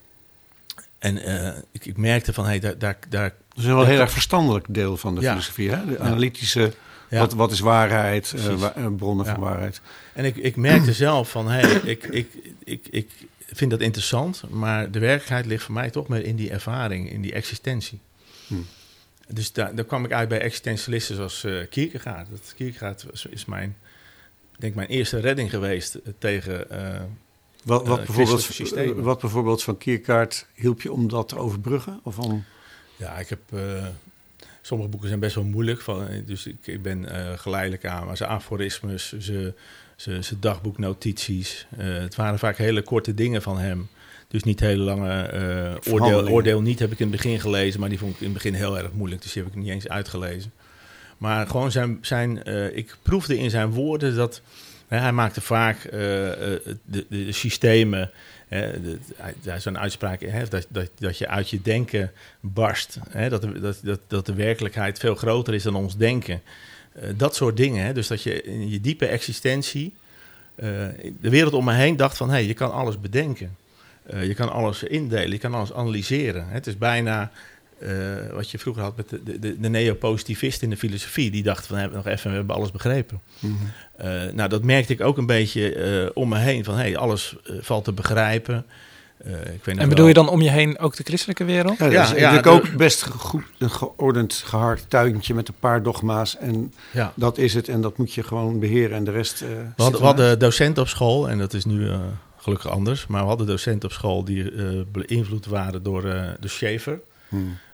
en uh, ik, ik merkte van, hey, daar... daar, daar dat is wel een heel erg verstandelijk deel van de ja. filosofie, hè? De analytische, ja. wat, wat is waarheid, uh, wa- bronnen ja. van waarheid. En ik, ik merkte zelf van, hey, ik, ik, ik, ik vind dat interessant, maar de werkelijkheid ligt voor mij toch meer in die ervaring, in die existentie. Hmm. Dus daar, daar kwam ik uit bij existentialisten zoals uh, Kierkegaard. Dat Kierkegaard was, is mijn, denk mijn eerste redding geweest uh, tegen uh, wat, wat, uh, bijvoorbeeld, uh, wat bijvoorbeeld van Kierkegaard hielp je om dat te overbruggen? Of om... Ja, ik heb... Uh, sommige boeken zijn best wel moeilijk, van, dus ik, ik ben uh, geleidelijk aan. Maar zijn aforismes, zijn... Zijn dagboeknotities. Uh, het waren vaak hele korte dingen van hem. Dus niet hele lange uh, oordeel, oordeel niet heb ik in het begin gelezen. Maar die vond ik in het begin heel erg moeilijk. Dus die heb ik niet eens uitgelezen. Maar gewoon zijn... zijn uh, ik proefde in zijn woorden dat... Uh, hij maakte vaak uh, uh, de, de, de systemen... Uh, de, hij zo'n uitspraak heeft dat, dat, dat je uit je denken barst. Hè, dat, dat, dat, dat de werkelijkheid veel groter is dan ons denken. Uh, dat soort dingen. Hè? Dus dat je in je diepe existentie... Uh, de wereld om me heen dacht van... hé, hey, je kan alles bedenken. Uh, je kan alles indelen. Je kan alles analyseren. Hè? Het is bijna uh, wat je vroeger had met de, de, de neopositivist in de filosofie. Die dacht van, hey, nog even, we hebben alles begrepen. Mm-hmm. Uh, nou, dat merkte ik ook een beetje uh, om me heen. Van, hé, hey, alles uh, valt te begrijpen. Uh, ik weet en bedoel wel... je dan om je heen ook de christelijke wereld? Ja, ja, ja ik ook best goed, een geordend, gehard tuintje met een paar dogma's. En ja. dat is het en dat moet je gewoon beheren en de rest... Uh, we, hadden, we hadden docenten op school en dat is nu uh, gelukkig anders. Maar we hadden docenten op school die uh, beïnvloed waren door, uh, door Schaeffer. Hmm.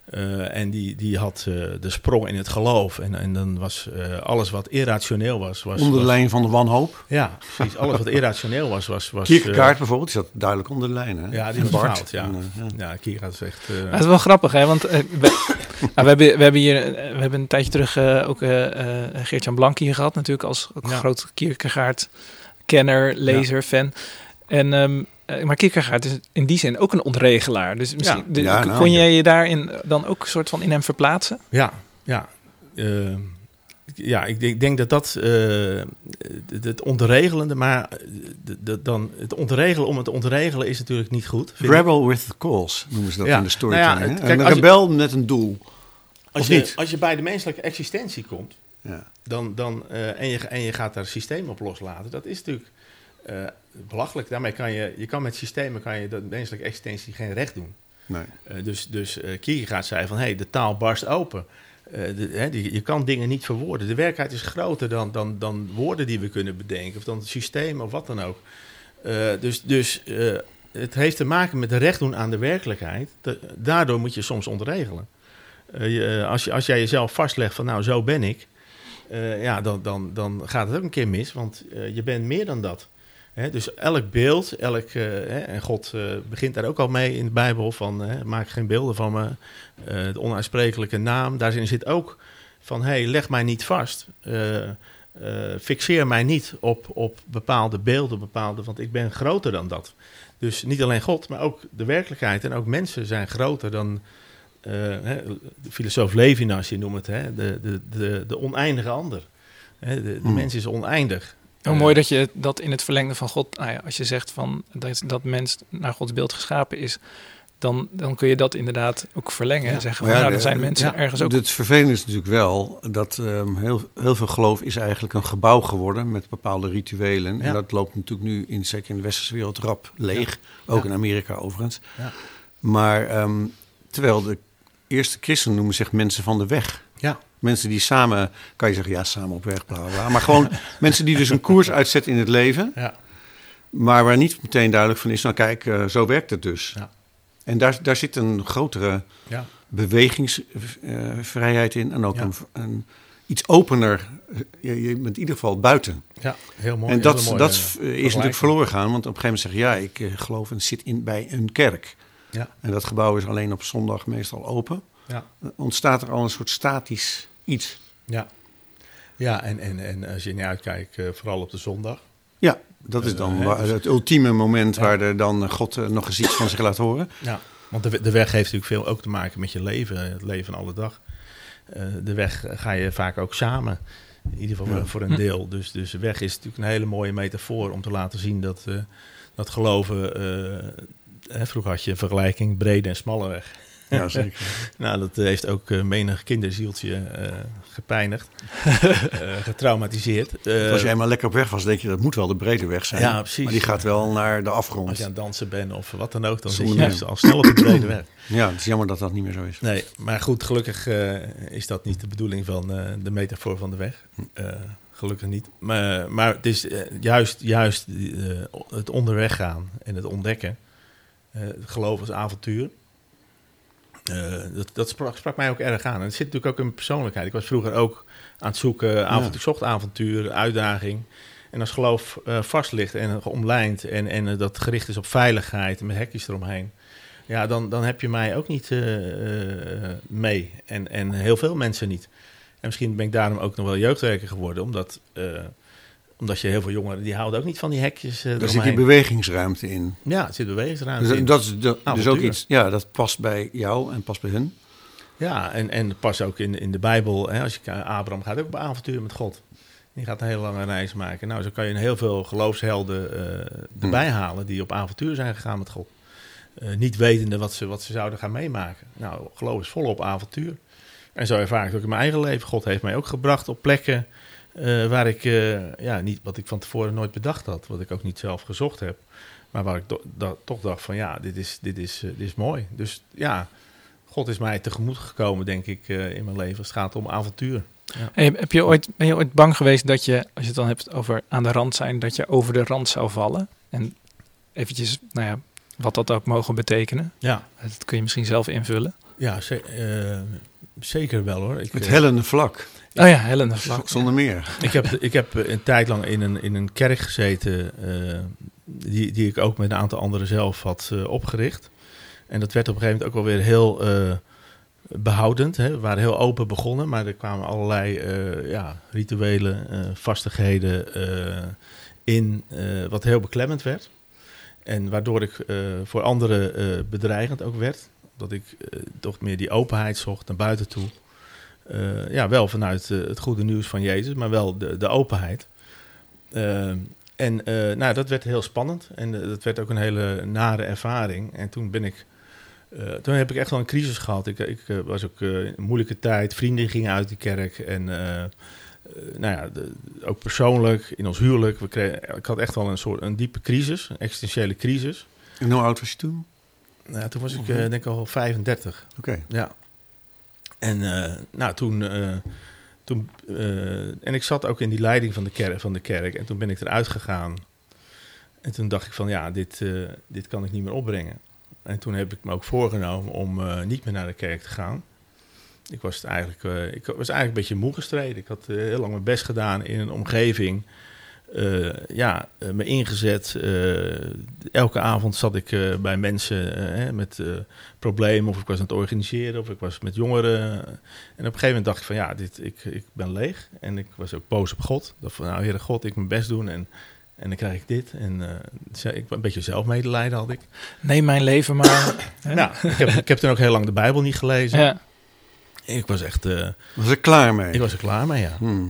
Uh, en die, die had uh, de sprong in het geloof. En, en dan was uh, alles wat irrationeel was... was onder de was, lijn van de wanhoop. Ja, precies. Alles wat irrationeel was... was, was Kierkegaard uh, bijvoorbeeld, die zat duidelijk onder de lijn. Hè? Ja, die was fout. Ja, en, uh, ja. ja Kierkegaard is echt... Uh, dat is wel grappig, hè? Want uh, we, nou, we, hebben, we hebben hier... We hebben een tijdje terug uh, ook uh, uh, Geert-Jan Blank hier gehad. Natuurlijk als ook ja. groot Kierkegaard-kenner, lezer, ja. fan. En... Um, maar Kierkegaard is in die zin ook een ontregelaar. Dus misschien ja. De, ja, nou, kon jij je daarin dan ook een soort van in hem verplaatsen? Ja, ja. Uh, ja, ik, ik denk dat dat uh, het ontregelende, maar de, de, dan het ontregelen om het te ontregelen is natuurlijk niet goed. Rebel ik. with the cause noemen ze dat ja. in de storytelling. Nou ja, kijk, een rebel je, met een doel. Als je, als je bij de menselijke existentie komt, ja. dan, dan, uh, en, je, en je gaat daar een systeem op loslaten, dat is natuurlijk... Uh, belachelijk. Daarmee kan je, je kan met systemen kan je de menselijke existentie geen recht doen. Nee. Uh, dus dus uh, Kierkegaard zei van, hé, hey, de taal barst open. Uh, de, hè, die, je kan dingen niet verwoorden. De werkelijkheid is groter dan, dan, dan woorden die we kunnen bedenken, of dan het systeem of wat dan ook. Uh, dus dus uh, het heeft te maken met de recht doen aan de werkelijkheid. De, daardoor moet je soms ontregelen. Uh, je, als, je, als jij jezelf vastlegt van, nou, zo ben ik, uh, ja, dan, dan, dan gaat het ook een keer mis, want uh, je bent meer dan dat. He, dus elk beeld, elk, uh, he, en God uh, begint daar ook al mee in de Bijbel van, he, maak geen beelden van me, uh, de onuitsprekelijke naam. Daarin zit ook van, hey, leg mij niet vast, uh, uh, fixeer mij niet op, op bepaalde beelden, bepaalde, want ik ben groter dan dat. Dus niet alleen God, maar ook de werkelijkheid en ook mensen zijn groter dan, uh, he, de filosoof Levinas, je noemt het, he, de, de, de, de oneindige ander. He, de de hmm. mens is oneindig. Hoe mooi dat je dat in het verlengde van God... Nou ja, als je zegt van dat, dat mens naar Gods beeld geschapen is... Dan, dan kun je dat inderdaad ook verlengen. Ja. En zeggen van, ja, nou, dan zijn mensen ja, ergens ook... Het vervelende is natuurlijk wel dat um, heel, heel veel geloof is eigenlijk een gebouw geworden... met bepaalde rituelen. Ja. En dat loopt natuurlijk nu, in, zeker in de westerse wereld, rap leeg. Ja. Ook ja. in Amerika overigens. Ja. Maar um, terwijl de eerste christenen noemen zich mensen van de weg... Ja. Mensen die samen, kan je zeggen, ja, samen op weg, bla, bla, maar gewoon mensen die dus een koers uitzetten in het leven, ja. maar waar niet meteen duidelijk van is, nou kijk, uh, zo werkt het dus. Ja. En daar, daar zit een grotere ja. bewegingsvrijheid uh, in en ook ja. een, een iets opener, je, je bent in ieder geval buiten. Ja, heel mooi. En dat, mooi, dat uh, is natuurlijk verloren gegaan, want op een gegeven moment zeg je, ja, ik uh, geloof en zit in, bij een kerk. Ja. En dat gebouw is alleen op zondag meestal open. Ja. Ontstaat er al een soort statisch iets. Ja, ja en, en, en als je niet uitkijkt, uh, vooral op de zondag. Ja, dat is dan uh, waar, dus, het ultieme moment ja. waar er dan God uh, nog eens iets van zich laat horen. Ja, want de, de weg heeft natuurlijk veel ook te maken met je leven, het leven van alle dag. Uh, de weg ga je vaak ook samen, in ieder geval ja. voor een deel. Dus, dus de weg is natuurlijk een hele mooie metafoor om te laten zien dat, uh, dat geloven... Uh, hè, vroeger had je een vergelijking, brede en smalle weg. Ja, zeker. Nou, dat heeft ook uh, menig kinderzieltje uh, gepijnigd, uh, getraumatiseerd. Uh, als jij maar lekker op weg was, denk je dat moet wel de brede weg zijn. Ja, precies. Maar die gaat wel naar de afgrond. Als je aan het dansen bent of wat dan ook, dan zit je dus al snel op de brede weg. Ja, het is jammer dat dat niet meer zo is. Nee, maar goed, gelukkig uh, is dat niet de bedoeling van uh, de metafoor van de weg. Uh, gelukkig niet. Maar, maar het is uh, juist, juist uh, het onderweg gaan en het ontdekken. Uh, het geloof als avontuur. Uh, dat dat sprak, sprak mij ook erg aan. En het zit natuurlijk ook in mijn persoonlijkheid. Ik was vroeger ook aan het zoeken, avontuur, ja. zocht avontuur, uitdaging. En als geloof uh, vast ligt en omlijnd en, en uh, dat gericht is op veiligheid en met hekjes eromheen, ja, dan, dan heb je mij ook niet uh, uh, mee. En, en heel veel mensen niet. En misschien ben ik daarom ook nog wel jeugdwerker geworden, omdat... Uh, Omdat je heel veel jongeren, die houden ook niet van die hekjes uh, Er zit die bewegingsruimte in. Ja, er zit bewegingsruimte dus, in. Dat is de, dus ook iets, ja, dat past bij jou en past bij hun. Ja, en, en dat past ook in, in de Bijbel. Hè, als je, Abraham gaat ook op avontuur met God. Die gaat een hele lange reis maken. Nou, zo kan je heel veel geloofshelden uh, erbij hmm. halen die op avontuur zijn gegaan met God. Uh, niet wetende wat ze, wat ze zouden gaan meemaken. Nou, geloof is volop avontuur. En zo ervaar ik het ook in mijn eigen leven. God heeft mij ook gebracht op plekken Uh, waar ik, uh, ja, niet wat ik van tevoren nooit bedacht had, wat ik ook niet zelf gezocht heb, maar waar ik do- do- toch dacht van ja, dit is, dit, is, uh, dit is mooi. Dus ja, God is mij tegemoet gekomen, denk ik, uh, in mijn leven. Het gaat om avontuur. Ja. Hey, heb je ooit, ben je ooit bang geweest dat je, als je het dan hebt over aan de rand zijn, dat je over de rand zou vallen? En eventjes, nou ja, wat dat ook mogen betekenen. Ja. Dat kun je misschien zelf invullen. Ja, ze, uh, zeker wel hoor. Ik, Het uh, hellende vlak. Oh ja, hellende vlak. Zonder meer. Ik heb, ik heb een tijd lang in een, in een kerk gezeten, uh, die, die ik ook met een aantal anderen zelf had uh, opgericht. En dat werd op een gegeven moment ook wel weer heel uh, behoudend. Hè. We waren heel open begonnen, maar er kwamen allerlei uh, ja, rituelen, uh, vastigheden uh, in, uh, wat heel beklemmend werd. En waardoor ik uh, voor anderen uh, bedreigend ook werd. Dat ik uh, toch meer die openheid zocht naar buiten toe. Uh, ja, wel vanuit uh, het goede nieuws van Jezus, maar wel de, de openheid. Uh, en uh, nou, dat werd heel spannend. En uh, dat werd ook een hele nare ervaring. En toen ben ik... Uh, toen heb ik echt wel een crisis gehad. Ik, ik uh, was ook uh, in een moeilijke tijd. Vrienden gingen uit de kerk. En uh, uh, nou ja, de, ook persoonlijk, in ons huwelijk. We kregen, ik had echt wel een soort een diepe crisis. Een existentiële crisis. En hoe oud was je toen? Nou, toen was ik uh, denk ik al vijfendertig. Oké. Okay. Ja. En uh, nou, toen... Uh, toen uh, en ik zat ook in die leiding van de, kerk, van de kerk. En toen ben ik eruit gegaan. En toen dacht ik van, ja, dit, uh, dit kan ik niet meer opbrengen. En toen heb ik me ook voorgenomen om uh, niet meer naar de kerk te gaan. Ik was, het eigenlijk, uh, ik was eigenlijk een beetje moe gestreden. Ik had uh, heel lang mijn best gedaan in een omgeving. Uh, ja, uh, me ingezet. Uh, elke avond zat ik uh, bij mensen uh, met uh, problemen. Of ik was aan het organiseren. Of ik was met jongeren. En op een gegeven moment dacht ik van ja, dit, ik, ik ben leeg. En ik was ook boos op God. Ik dacht van nou, Heere God, ik mijn best doen. En, en dan krijg ik dit. En uh, ik, een beetje zelfmedelijden had ik. Neem mijn leven maar. Nou, ik heb, ik heb toen ook heel lang de Bijbel niet gelezen. Ja. Ik was echt... Uh, was er klaar mee? Ik was er klaar mee, ja. Hmm.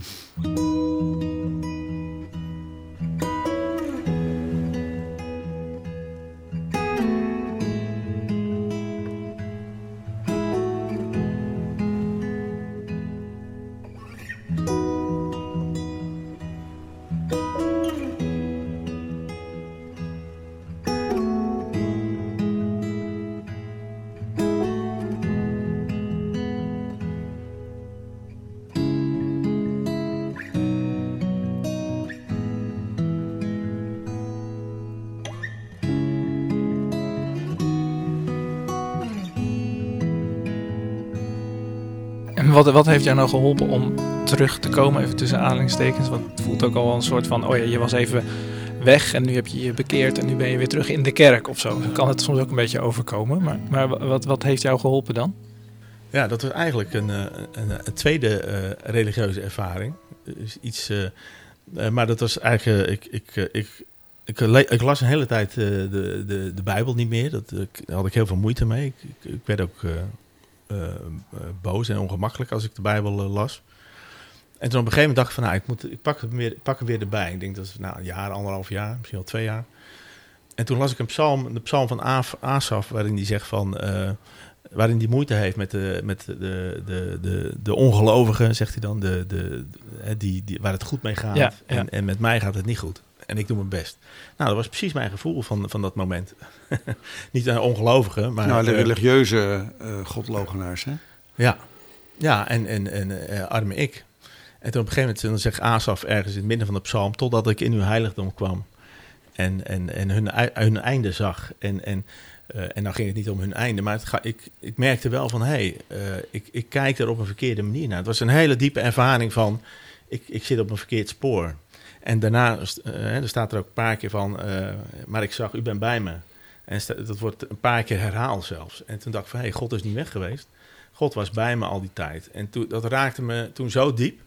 Wat, wat heeft jou nou geholpen om terug te komen, even tussen aanhalingstekens? Want het voelt ook al een soort van, oh ja, je was even weg en nu heb je je bekeerd en nu ben je weer terug in de kerk of zo. Dan kan het soms ook een beetje overkomen. Maar, maar wat, wat heeft jou geholpen dan? Ja, dat was eigenlijk een, een, een tweede uh, religieuze ervaring. Dus iets, uh, uh, maar dat was eigenlijk, uh, ik, ik, uh, ik, ik, uh, ik las een hele tijd uh, de, de, de Bijbel niet meer. Dat, uh, daar had ik heel veel moeite mee. Ik, ik, ik werd ook... Uh, Uh, uh, boos en ongemakkelijk als ik de Bijbel uh, las. En toen op een gegeven moment dacht ik van, nou, ik, moet, ik pak, hem weer, pak hem weer erbij. Ik denk dat het nou, een jaar, anderhalf jaar, misschien wel twee jaar. En toen las ik een psalm, de psalm van Asaf, waarin hij zegt van, uh, waarin hij moeite heeft met de, met de, de, de, de ongelovigen, zegt hij dan, de, de, de, die, die, waar het goed mee gaat. Ja, ja. En, en met mij gaat het niet goed. En ik doe mijn best. Nou, dat was precies mijn gevoel van, van dat moment. Niet een ongelovige, maar... Nou, de religieuze uh, godlogenaars, hè? Ja, ja en, en, en uh, arme ik. En toen op een gegeven moment dan zegt Asaf ergens in het midden van de psalm... totdat ik in uw heiligdom kwam en, en, en hun, hun einde zag. En, en, uh, en dan ging het niet om hun einde, maar het ga, ik, ik merkte wel van... hé, hey, uh, ik, ik kijk er op een verkeerde manier naar. Het was een hele diepe ervaring van... ik, ik zit op een verkeerd spoor. En daarna uh, er staat er ook een paar keer van... Uh, maar ik zag, u bent bij me. En sta, dat wordt een paar keer herhaald zelfs. En toen dacht ik van, hé, hey, God is niet weg geweest. God was bij me al die tijd. En toen, dat raakte me toen zo diep...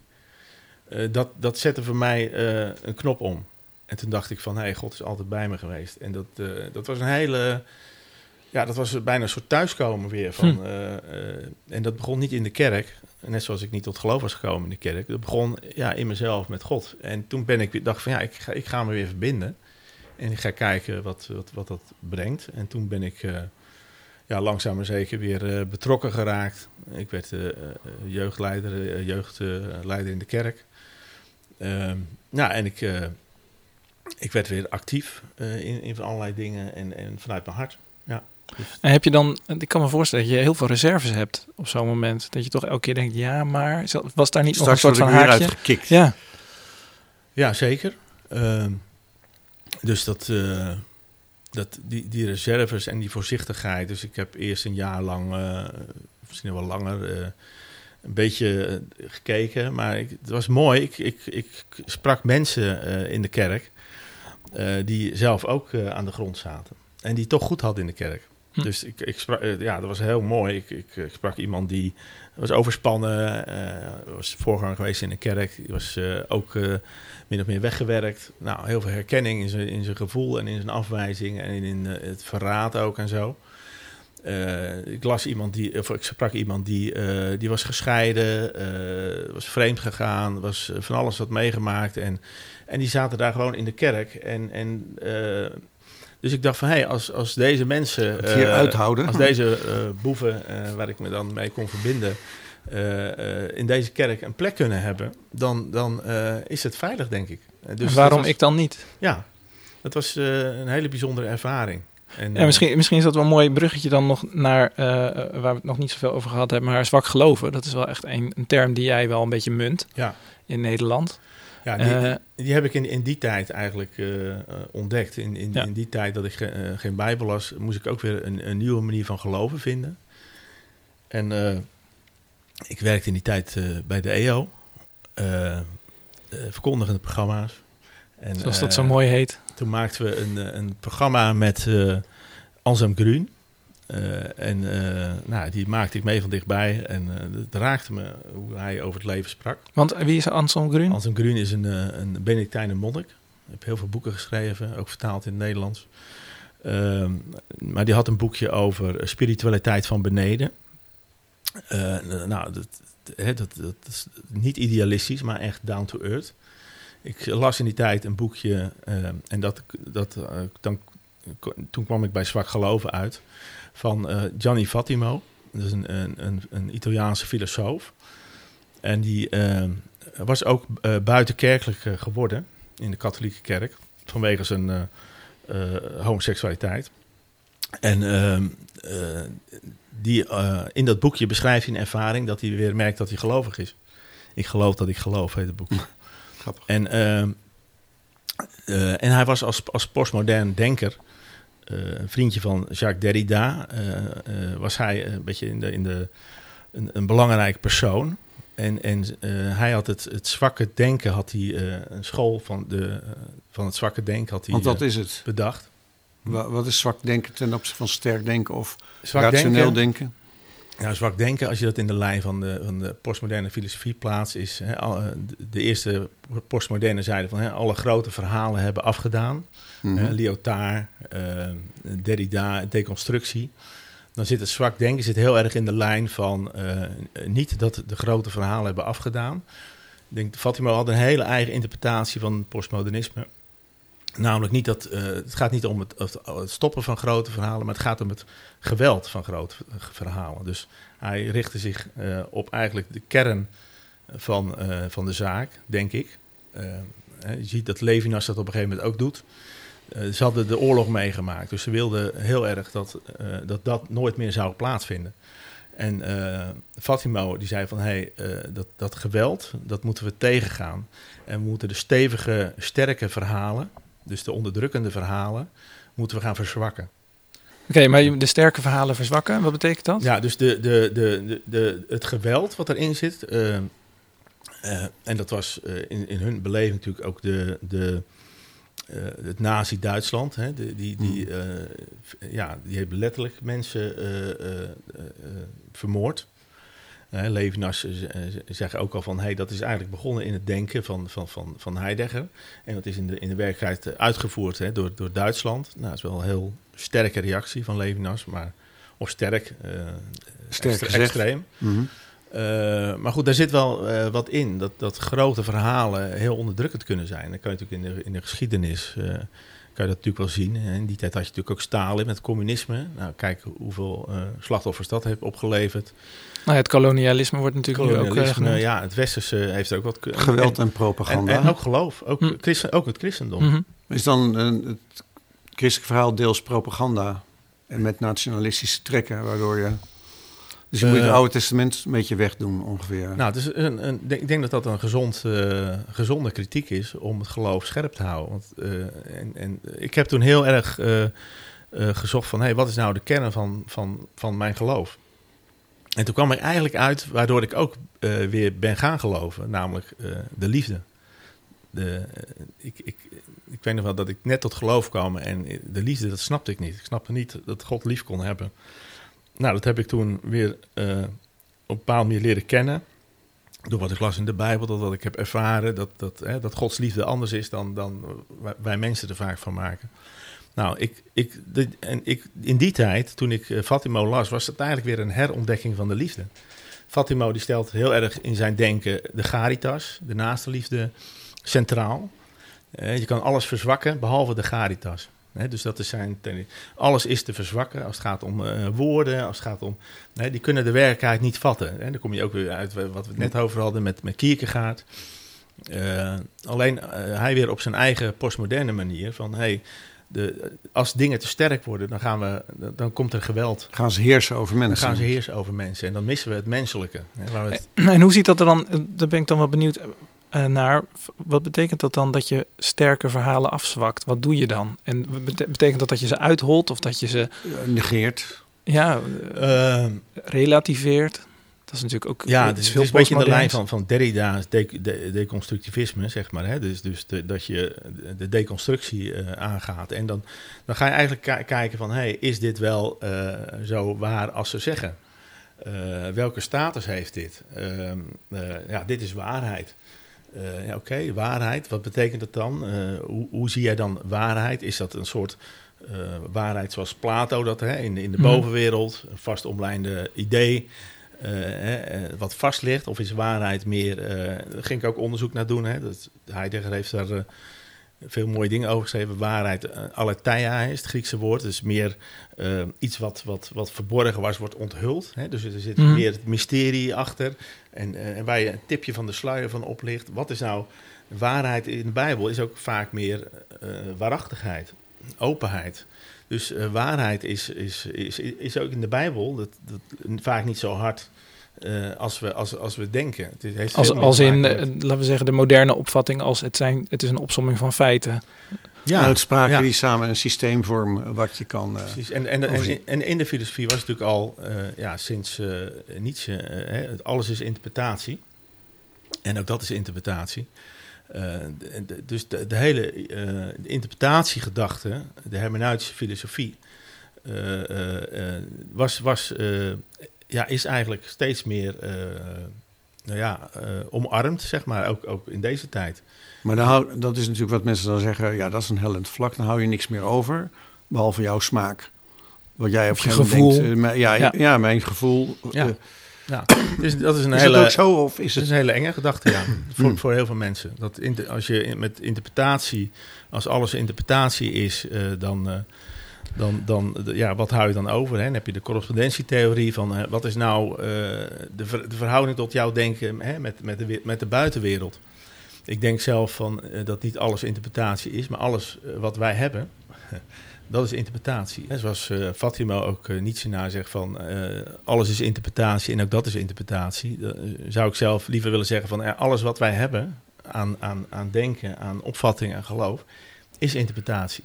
Uh, dat, dat zette voor mij uh, een knop om. En toen dacht ik van, hé, hey, God is altijd bij me geweest. En dat, uh, dat was een hele... Ja, dat was bijna een soort thuiskomen weer. Van, hm. uh, uh, en dat begon niet in de kerk... Net zoals ik niet tot geloof was gekomen in de kerk. Dat begon ja, in mezelf met God. En toen ben ik dacht van ja, ik ga, ik ga me weer verbinden. En ik ga kijken wat, wat, wat dat brengt. En toen ben ik uh, ja, langzaam maar zeker weer uh, betrokken geraakt. Ik werd uh, jeugdleider, uh, jeugdleider in de kerk. Uh, nou, en ik, uh, ik werd weer actief uh, in, in van allerlei dingen en, en vanuit mijn hart. Ja. Dus. En heb je dan, ik kan me voorstellen dat je heel veel reserves hebt op zo'n moment. Dat je toch elke keer denkt, ja, maar was daar niet nog een soort van haakje? Uitgekikt. Ja. Ja, zeker. Uh, dus dat, uh, dat die, die reserves en die voorzichtigheid. Dus ik heb eerst een jaar lang uh, misschien wel langer, uh, een beetje uh, gekeken. Maar ik, het was mooi. Ik, ik, ik sprak mensen uh, in de kerk uh, die zelf ook uh, aan de grond zaten. En die toch goed hadden in de kerk. Hm. Dus ik, ik sprak, uh, ja, dat was heel mooi. Ik, ik, ik sprak iemand die was overspannen, uh, was voorganger geweest in een kerk. Die was uh, ook uh, min of meer weggewerkt. Nou, heel veel herkenning in zijn, in zijn gevoel en in zijn afwijzing en in, in uh, het verraad ook en zo. Uh, ik las iemand die, of ik sprak iemand die, uh, die was gescheiden, uh, was vreemd gegaan, was van alles wat meegemaakt. En, en die zaten daar gewoon in de kerk. En, en, uh, dus ik dacht van, hé, hey, als, als deze mensen, uh, hier uithouden. als deze uh, boeven, uh, waar ik me dan mee kon verbinden, uh, uh, in deze kerk een plek kunnen hebben, dan, dan uh, is het veilig, denk ik. Uh, dus waarom was, ik dan niet? Ja, het was uh, een hele bijzondere ervaring. En, ja, misschien, misschien is dat wel een mooi bruggetje dan nog naar, uh, waar we het nog niet zoveel over gehad hebben, maar zwak geloven. Dat is wel echt een, een term die jij wel een beetje munt ja. in Nederland. Ja, die, uh, die heb ik in, in die tijd eigenlijk uh, ontdekt. In, in, ja. in die tijd dat ik ge, uh, geen Bijbel las, moest ik ook weer een, een nieuwe manier van geloven vinden. En uh, ik werkte in die tijd uh, bij de E O, uh, uh, verkondigende programma's. En, Zoals dat uh, zo mooi heet. Toen maakten we een, een programma met uh, Anselm Grün. Uh, en uh, nou, die maakte ik mee van dichtbij. En uh, het raakte me hoe hij over het leven sprak. Want wie is Anselm Grün? Anselm Grün is een, uh, een Benedictijner monnik. Hij heeft heel veel boeken geschreven, ook vertaald in het Nederlands. Uh, maar die had een boekje over spiritualiteit van beneden. Uh, nou, dat, dat, dat, dat is niet idealistisch, maar echt down to earth. Ik las in die tijd een boekje uh, en dat, dat, uh, dan, toen kwam ik bij Zwak Geloven uit van uh, Gianni Vattimo. Dat is een, een, een, een Italiaanse filosoof. En die uh, was ook uh, buitenkerkelijk uh, geworden in de katholieke kerk vanwege zijn uh, uh, homoseksualiteit. En uh, uh, die, uh, in dat boekje beschrijft hij een ervaring dat hij weer merkt dat hij gelovig is. Ik geloof dat ik geloof, heet het boek. Grappig. En, uh, uh, en hij was als, als postmodern denker, uh, een vriendje van Jacques Derrida, uh, uh, was hij een beetje in de, in de, een, een belangrijk persoon. En, en uh, hij had het, het zwakke denken, had hij uh, een school van, de, uh, van het zwakke denken had hij Want dat uh, is het. bedacht. Wat, wat is zwak denken ten opzichte van sterk denken of zwak rationeel denken? denken? Ja, zwak denken, als je dat in de lijn van de, van de postmoderne filosofie plaatst, is hè, al, de eerste postmoderne zeiden van hè, alle grote verhalen hebben afgedaan. Mm-hmm. Uh, Lyotard, uh, Derrida, deconstructie. Dan zit het zwak denken zit heel erg in de lijn van uh, niet dat de grote verhalen hebben afgedaan. Ik denk, Vattimo had een hele eigen interpretatie van het postmodernisme. Namelijk niet dat, uh, het gaat niet om het, het stoppen van grote verhalen, maar het gaat om het geweld van grote verhalen. Dus hij richtte zich uh, op eigenlijk de kern van, uh, van de zaak, denk ik. Uh, je ziet dat Levinas dat op een gegeven moment ook doet. Uh, ze hadden de oorlog meegemaakt, dus ze wilden heel erg dat uh, dat, dat nooit meer zou plaatsvinden. En uh, Vattimo die zei van, hé, hey, uh, dat, dat geweld, dat moeten we tegengaan. En we moeten de stevige, sterke verhalen, dus de onderdrukkende verhalen, moeten we gaan verzwakken. Oké, okay, maar de sterke verhalen verzwakken, wat betekent dat? Ja, dus de, de, de, de, de, het geweld wat erin zit, uh, uh, en dat was uh, in, in hun beleving natuurlijk ook de, de, uh, het nazi-Duitsland. Hè, de, die, die, uh, ja, die hebben letterlijk mensen uh, uh, uh, vermoord. Uh, Levinas uh, zeggen ook al van, hey, dat is eigenlijk begonnen in het denken van, van, van, van Heidegger. En dat is in de, in de werkelijkheid uitgevoerd hè, door, door Duitsland. Nou, dat is wel een heel sterke reactie van Levinas, maar of sterk, uh, sterk extre, extreem. Mm-hmm. Uh, maar goed, daar zit wel uh, wat in, dat, dat grote verhalen heel onderdrukkend kunnen zijn. Dan kan je natuurlijk in de, in de geschiedenis, uh, kan je dat natuurlijk wel zien. In die tijd had je natuurlijk ook Stalin met communisme. Nou, kijk hoeveel uh, slachtoffers dat heeft opgeleverd. Nou, het kolonialisme wordt natuurlijk nu ook uh, genoemd. Ja, het westerse heeft ook wat... Geweld en, en propaganda. En, en ook geloof, ook, hm. christen, ook het christendom. Mm-hmm. Is dan uh, het christelijk verhaal deels propaganda en met nationalistische trekken, waardoor je... Dus je moet uh, het Oude Testament een beetje wegdoen ongeveer. Nou, dus een, een, ik denk dat dat een gezond, uh, gezonde kritiek is om het geloof scherp te houden. Want, uh, en, en ik heb toen heel erg uh, uh, gezocht van, hey, wat is nou de kern van, van, van mijn geloof? En toen kwam ik eigenlijk uit waardoor ik ook uh, weer ben gaan geloven, namelijk uh, de liefde. De, uh, ik, ik, ik weet nog wel dat ik net tot geloof kwam en de liefde, dat snapte ik niet. Ik snapte niet dat God lief kon hebben. Nou, dat heb ik toen weer uh, op een bepaalde manier leren kennen. Door wat ik las in de Bijbel, dat wat ik heb ervaren, dat, dat, hè, dat Gods liefde anders is dan, dan wij mensen er vaak van maken. Nou, ik, ik, de, en ik, in die tijd, toen ik uh, Fatimo las, was het eigenlijk weer een herontdekking van de liefde. Fatimo die stelt heel erg in zijn denken de charitas, de naaste liefde, centraal. Uh, je kan alles verzwakken, behalve de charitas. He, dus dat is zijn, alles is te verzwakken als het gaat om uh, woorden, als het gaat om... Nee, die kunnen de werkelijkheid niet vatten. He, dan kom je ook weer uit wat we het net over hadden met, met Kierkegaard. Uh, alleen uh, hij weer op zijn eigen postmoderne manier van... Hey, de, als dingen te sterk worden, dan, gaan we, dan komt er geweld. Gaan ze heersen over mensen. Dan gaan ze heersen over mensen en dan missen we het menselijke. He, waar we het... En hoe ziet dat er dan, daar ben ik dan wel benieuwd... Uh, naar, wat betekent dat dan dat je sterke verhalen afzwakt? Wat doe je dan? En betekent dat dat je ze uitholt of dat je ze... negeert. Ja, uh, relativeert. Dat is natuurlijk ook... Ja, het is, het is een beetje in de lijn van, van Derrida's de, de, deconstructivisme, zeg maar. Hè? Dus, dus de, dat je de deconstructie uh, aangaat. En dan, dan ga je eigenlijk k- kijken van... Hey, is dit wel uh, zo waar als ze zeggen? Uh, welke status heeft dit? Uh, uh, ja, dit is waarheid. Uh, ja, Oké, okay, waarheid, wat betekent dat dan? Uh, hoe, hoe zie jij dan waarheid? Is dat een soort uh, waarheid zoals Plato dat hè, in, in de bovenwereld, een vast omlijnde idee, uh, hè, wat vast ligt? Of is waarheid meer, uh, daar ging ik ook onderzoek naar doen. Hè, dat, Heidegger heeft daar uh, veel mooie dingen over geschreven. Waarheid, uh, aletheia is het Griekse woord. Dus meer uh, iets wat, wat, wat verborgen was, wordt onthuld. Hè? Dus er zit mm. meer het mysterie achter. En, uh, en waar je een tipje van de sluier van oplicht. Wat is nou waarheid in de Bijbel? Is ook vaak meer uh, waarachtigheid, openheid. Dus uh, waarheid is, is, is, is ook in de Bijbel dat, dat vaak niet zo hard... Uh, als, we, als, als we denken. Het heeft als als in, uh, laten we zeggen, de moderne opvatting als het, zijn, het is een opsomming van feiten. Ja, uitspraken ja. die samen een systeem vormen wat je kan uh, Precies. En, en, en, en in de filosofie was het natuurlijk al uh, ja, sinds uh, Nietzsche, uh, hè, alles is interpretatie. En ook dat is interpretatie. Uh, de, de, dus de, de hele uh, de interpretatiegedachte, de hermeneutische filosofie, uh, uh, uh, was... was uh, Ja, is eigenlijk steeds meer uh, nou ja, uh, omarmd, zeg maar, ook, ook in deze tijd. Maar dan hou, dat is natuurlijk wat mensen dan zeggen, ja, dat is een hellend vlak, dan hou je niks meer over, behalve jouw smaak. Wat jij op je gevoel. Denkt, uh, ja, ja. ja, mijn gevoel. Ja. Uh, ja. Dus dat is een is hele, dat ook zo, of is het... is een hele enge gedachte, ja, voor, voor heel veel mensen. Dat inter, als je in, met interpretatie, als alles interpretatie is, uh, dan... Uh, Dan, dan, ja, wat hou je dan over? Hè? Dan heb je de correspondentietheorie van uh, wat is nou uh, de, ver, de verhouding tot jouw denken hè, met, met, de, met de buitenwereld. Ik denk zelf van, uh, dat niet alles interpretatie is, maar alles uh, wat wij hebben, dat is interpretatie. Hè? Zoals uh, Fatimo ook uh, Nietzsche naar zegt van uh, alles is interpretatie en ook dat is interpretatie. Dan uh, zou ik zelf liever willen zeggen van uh, alles wat wij hebben aan, aan, aan denken, aan opvatting en geloof, is interpretatie.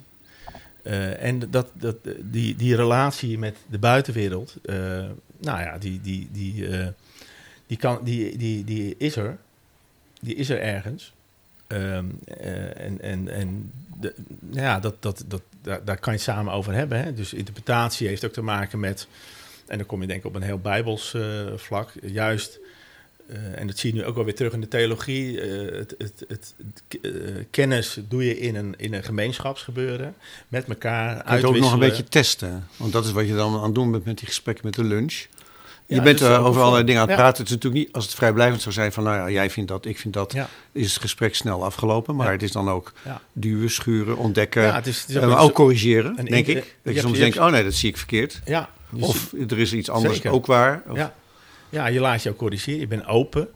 Uh, en dat, dat, die, die relatie met de buitenwereld, uh, nou ja, die, die, die, uh, die, kan, die, die, die is er. Die is er ergens. Um, uh, en en, en de, ja, dat, dat, dat, daar, daar kan je het samen over hebben. Hè? Dus interpretatie heeft ook te maken met, en dan kom je denk ik op een heel bijbels uh, vlak, juist... Uh, en dat zie je nu ook wel weer terug in de theologie. Uh, het, het, het, het uh, kennis doe je in een, in een gemeenschapsgebeuren. Met elkaar uitwisselen. Je kunt ook nog een beetje testen. Want dat is wat je dan aan het doen bent met die gesprekken met de lunch. Je ja, bent dus uh, over allerlei dingen aan het ja. praten. Het is natuurlijk niet, als het vrijblijvend zou zijn van... nou ja, jij vindt dat, ik vind dat... Ja. is het gesprek snel afgelopen. Maar ja. het is dan ook ja. duwen, schuren, ontdekken. Ja, het is, het is ook, uh, maar ook corrigeren, denk inter- ik. Dat je, je soms denkt, oh nee, dat zie ik verkeerd. Ja, of er is iets anders zeker. ook waar. Of, ja. Ja, je laat je ook corrigeren. Je bent open.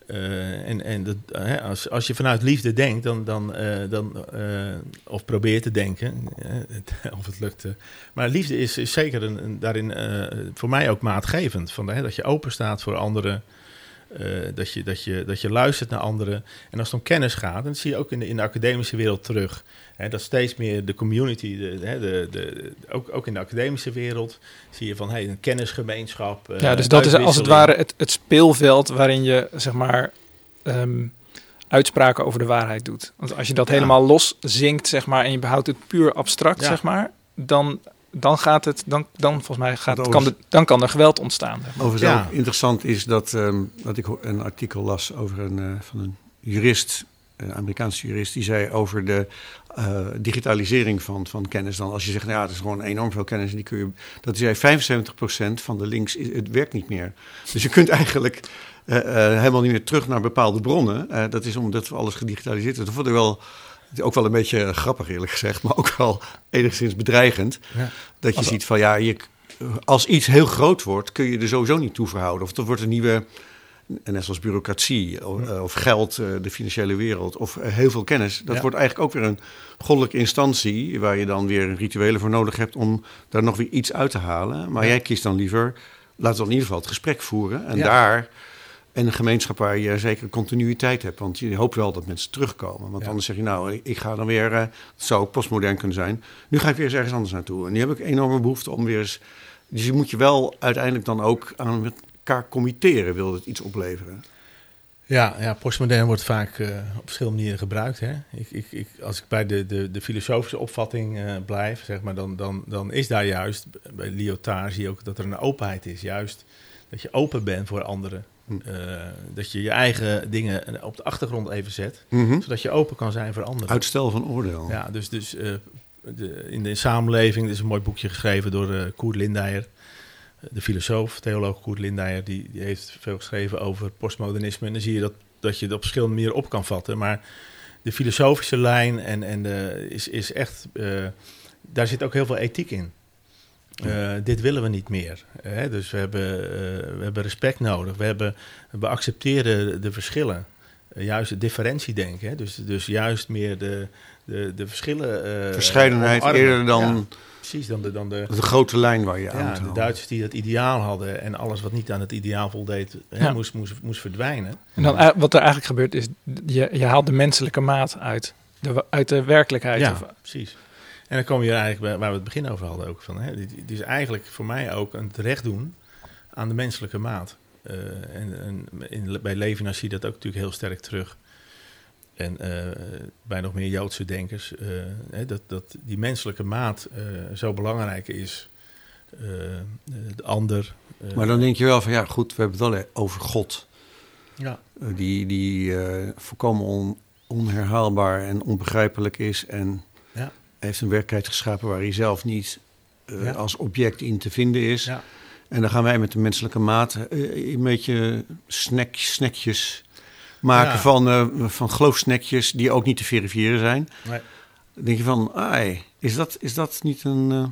Uh, en en dat, uh, als, als je vanuit liefde denkt, dan, dan, uh, dan, uh, of probeert te denken, uh, of het lukt. Uh. Maar liefde is, is zeker een, een, daarin uh, voor mij ook maatgevend. Van, uh, dat je open staat voor andere Uh, dat, je, dat, je, dat je luistert naar anderen. En als het om kennis gaat, en dat zie je ook in de, in de academische wereld terug. Hè, dat steeds meer de community, de, de, de, de, ook, ook in de academische wereld, zie je van hey, een kennisgemeenschap. Uh, ja, dus dat is als het ware het, het speelveld waarin je zeg maar um, uitspraken over de waarheid doet. Want als je dat ja. helemaal los zinkt, zeg maar, en je behoudt het puur abstract, ja. zeg maar, dan... Dan gaat het, dan, dan volgens mij gaat, over, kan de, dan kan er geweld ontstaan. Zeg maar. Overigens ja. ook interessant is dat, um, dat ik een artikel las over een, uh, van een jurist, een Amerikaanse jurist, die zei over de uh, digitalisering van, van kennis. Dan als je zegt, nou ja, het is gewoon enorm veel kennis en die kun je, dat hij zei vijfenzeventig procent van de links, is, het werkt niet meer. Dus je kunt eigenlijk uh, uh, helemaal niet meer terug naar bepaalde bronnen. Uh, dat is omdat we alles gedigitaliseerd hebben. Dat vond ik wel. Het is ook wel een beetje grappig eerlijk gezegd, maar ook wel enigszins bedreigend. Ja. Dat je also, ziet van ja, je, als iets heel groot wordt, kun je er sowieso niet toe verhouden. Of dat wordt een nieuwe, net zoals bureaucratie of, ja. of geld, de financiële wereld of heel veel kennis. Dat ja. wordt eigenlijk ook weer een goddelijke instantie waar je dan weer rituelen voor nodig hebt om daar nog weer iets uit te halen. Maar ja. jij kiest dan liever, laten we in ieder geval het gesprek voeren en ja. daar... En een gemeenschap waar je zeker continuïteit hebt. Want je hoopt wel dat mensen terugkomen. Want ja. anders zeg je, nou, ik ga dan weer... Uh, het zou ook postmodern kunnen zijn. Nu ga ik weer eens ergens anders naartoe. En nu heb ik enorme behoefte om weer eens... Dus je moet je wel uiteindelijk dan ook aan elkaar committeren. Wil het iets opleveren? Ja, ja postmodern wordt vaak uh, op verschillende manieren gebruikt. Hè? Ik, ik, ik, als ik bij de, de, de filosofische opvatting uh, blijf, zeg maar, dan, dan, dan is daar juist... Bij Lyotard zie je ook dat er een openheid is. Juist dat je open bent voor anderen. Uh, dat je je eigen dingen op de achtergrond even zet, mm-hmm. zodat je open kan zijn voor anderen. Uitstel van oordeel. Ja, dus, dus uh, de, in de samenleving, er is een mooi boekje geschreven door uh, Koert Lindeyer, de filosoof, theoloog Koert Lindeyer, die, die heeft veel geschreven over postmodernisme. En dan zie je dat, dat je dat op verschillende manieren op kan vatten. Maar de filosofische lijn en, en de, is, is echt, uh, daar zit ook heel veel ethiek in. Uh, dit willen we niet meer. Hè? Dus we hebben, uh, we hebben respect nodig. We, hebben, we accepteren de, de verschillen. Uh, juist het differentiedenken. Hè? Dus, dus juist meer de, de, de verschillen... Uh, Verscheidenheid omarmen. Eerder dan, ja, precies, dan, de, dan de... de grote lijn waar je ja, aan de Duitsers die dat ideaal hadden... en alles wat niet aan het ideaal voldeed... Ja. Hè, moest, moest, moest verdwijnen. En dan, wat er eigenlijk gebeurt is... je, je haalt de menselijke maat uit de, uit de werkelijkheid. Ja, of, precies. En dan kom je eigenlijk bij, waar we het begin over hadden ook van. Hè, dit, dit is eigenlijk voor mij ook een terecht doen aan de menselijke maat. Uh, en en in, bij Levinas zie je dat ook natuurlijk heel sterk terug. En uh, bij nog meer Joodse denkers, uh, hè, dat, dat die menselijke maat uh, zo belangrijk is. Uh, de ander. Uh, maar dan denk je wel van ja, goed, we hebben het wel over God. Ja. Uh, die die uh, volkomen on, onherhaalbaar en onbegrijpelijk is en... Ja. Hij heeft een werkelijkheid geschapen waar hij zelf niet uh, ja. als object in te vinden is. Ja. En dan gaan wij met de menselijke maat uh, een beetje snack, snackjes maken ja. van, uh, van geloofsnackjes die ook niet te verifiëren zijn. Nee. Dan denk je van, ai, is dat, is dat niet een... Uh...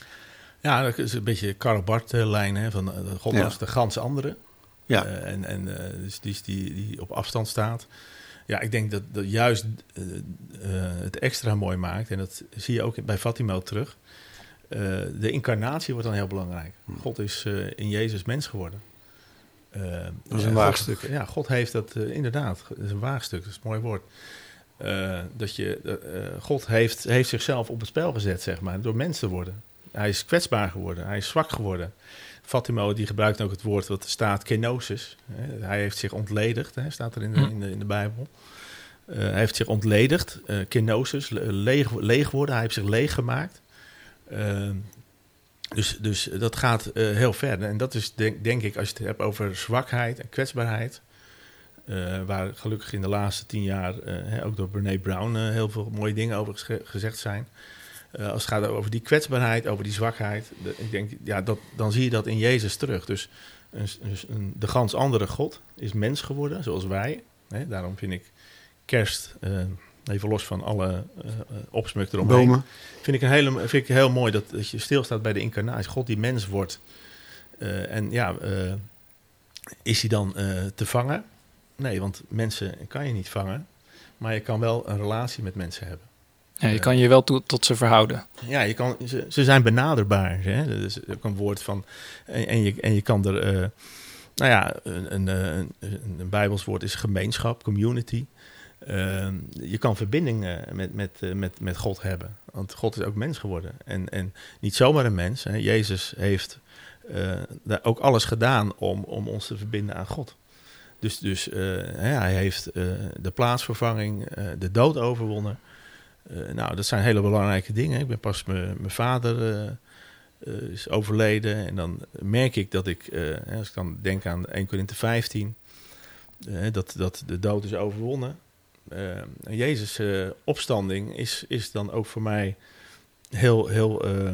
Ja, dat is een beetje Karl Barth-lijn, hè, van uh, God ja. als de gans andere. Ja. Uh, en en uh, dus die, die, die op afstand staat. Ja, ik denk dat dat juist uh, uh, het extra mooi maakt. En dat zie je ook bij Fatima terug. Uh, de incarnatie wordt dan heel belangrijk. God is uh, in Jezus mens geworden. Uh, dat is een waagstuk. God, ja, God heeft dat uh, inderdaad. Dat is een waagstuk, dat is een mooi woord. Uh, dat je, uh, God heeft, heeft zichzelf op het spel gezet, zeg maar, door mens te worden. Hij is kwetsbaar geworden, hij is zwak geworden. Fatima die gebruikt ook het woord wat er staat, kenosis. Hij heeft zich ontledigd, hè, staat er in de, in de, in de Bijbel. Uh, hij heeft zich ontledigd, uh, kenosis, leeg, leeg worden. Hij heeft zich leeg gemaakt. Uh, dus, dus dat gaat uh, heel ver. En dat is denk, denk ik, als je het hebt over zwakheid en kwetsbaarheid... Uh, waar gelukkig in de laatste tien jaar uh, hè, ook door Brené Brown uh, heel veel mooie dingen over ges- gezegd zijn... Uh, als het gaat over die kwetsbaarheid, over die zwakheid, de, ik denk, ja, dat, dan zie je dat in Jezus terug. Dus een, een, de gans andere God is mens geworden, zoals wij. Hè? Daarom vind ik kerst, uh, even los van alle uh, opsmuk eromheen, Bomen. Vind ik, een hele, vind ik heel mooi dat, dat je stilstaat bij de incarnatie. God die mens wordt. Uh, en ja, uh, is hij dan uh, te vangen? Nee, want mensen kan je niet vangen, maar je kan wel een relatie met mensen hebben. Ja, je kan je wel to- tot ze verhouden. Ja, je kan, ze, ze zijn benaderbaar. Hè? Dat is ook een woord van... En, en, je, en je kan er... Uh, nou ja, een, een, een, een Bijbels woord is gemeenschap, community. Uh, je kan verbinding uh, met, met, uh, met, met God hebben. Want God is ook mens geworden. En, en niet zomaar een mens. Hè. Jezus heeft uh, daar ook alles gedaan om, om ons te verbinden aan God. Dus, dus uh, hè, hij heeft uh, de plaatsvervanging, uh, de dood overwonnen. Uh, nou, dat zijn hele belangrijke dingen. Ik ben pas mijn vader uh, uh, is overleden. En dan merk ik dat ik, uh, als ik dan denk aan Eerste Korinthe vijftien... Uh, dat, dat de dood is overwonnen. Uh, Jezus' uh, opstanding is, is dan ook voor mij heel, heel uh,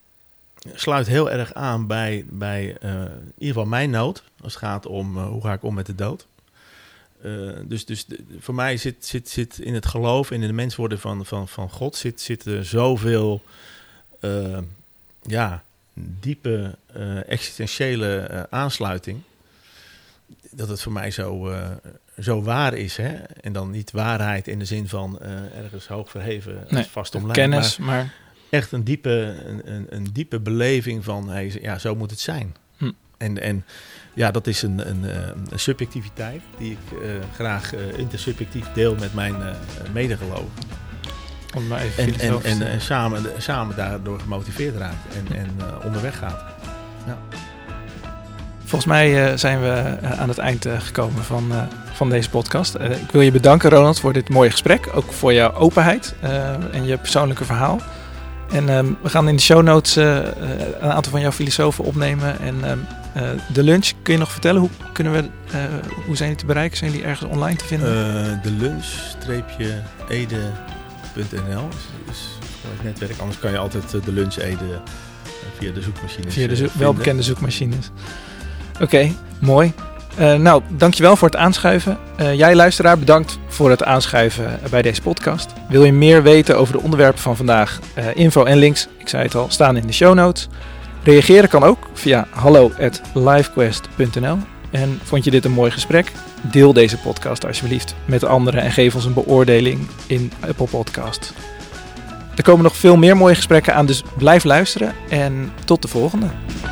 sluit heel erg aan bij, bij uh, in ieder geval mijn nood. Als het gaat om uh, hoe ga ik om met de dood. Uh, dus dus de, voor mij zit, zit, zit in het geloof en in de mens worden van, van, van God zit, zit er zoveel uh, ja, diepe uh, existentiële uh, aansluiting. Dat het voor mij zo, uh, zo waar is. Hè? En dan niet waarheid in de zin van uh, ergens hoog verheven, nee, vast omlijnd. Kennis, maar, maar echt een diepe, een, een, een diepe beleving van, hey, ja, zo moet het zijn. Hm. En, en ja, dat is een, een, een subjectiviteit die ik uh, graag uh, intersubjectief deel met mijn uh, medegeloven. Om maar even en en, en, en samen, samen daardoor gemotiveerd raakt en, en uh, onderweg gaat. Ja. Volgens mij uh, zijn we uh, aan het eind uh, gekomen van, uh, van deze podcast. Uh, ik wil je bedanken, Ronald, voor dit mooie gesprek. Ook voor jouw openheid uh, en je persoonlijke verhaal. En um, we gaan in de show notes uh, uh, een aantal van jouw filosofen opnemen. En um, uh, de lunch, kun je nog vertellen? Hoe, kunnen we, uh, hoe zijn die te bereiken? Zijn die ergens online te vinden? Uh, de lunch-ede punt n l is, is het netwerk. Anders kan je altijd uh, de lunch Ede uh, via de zoekmachines Via de zo- uh, welbekende zoekmachines. Oké, okay, mooi. Uh, nou, dankjewel voor het aanschuiven. Uh, jij luisteraar, bedankt voor het aanschuiven bij deze podcast. Wil je meer weten over de onderwerpen van vandaag? Uh, info en links, ik zei het al, staan in de show notes. Reageren kan ook via hallo at livequest punt n l. En vond je dit een mooi gesprek? Deel deze podcast alsjeblieft met anderen en geef ons een beoordeling in Apple Podcast. Er komen nog veel meer mooie gesprekken aan, dus blijf luisteren en tot de volgende.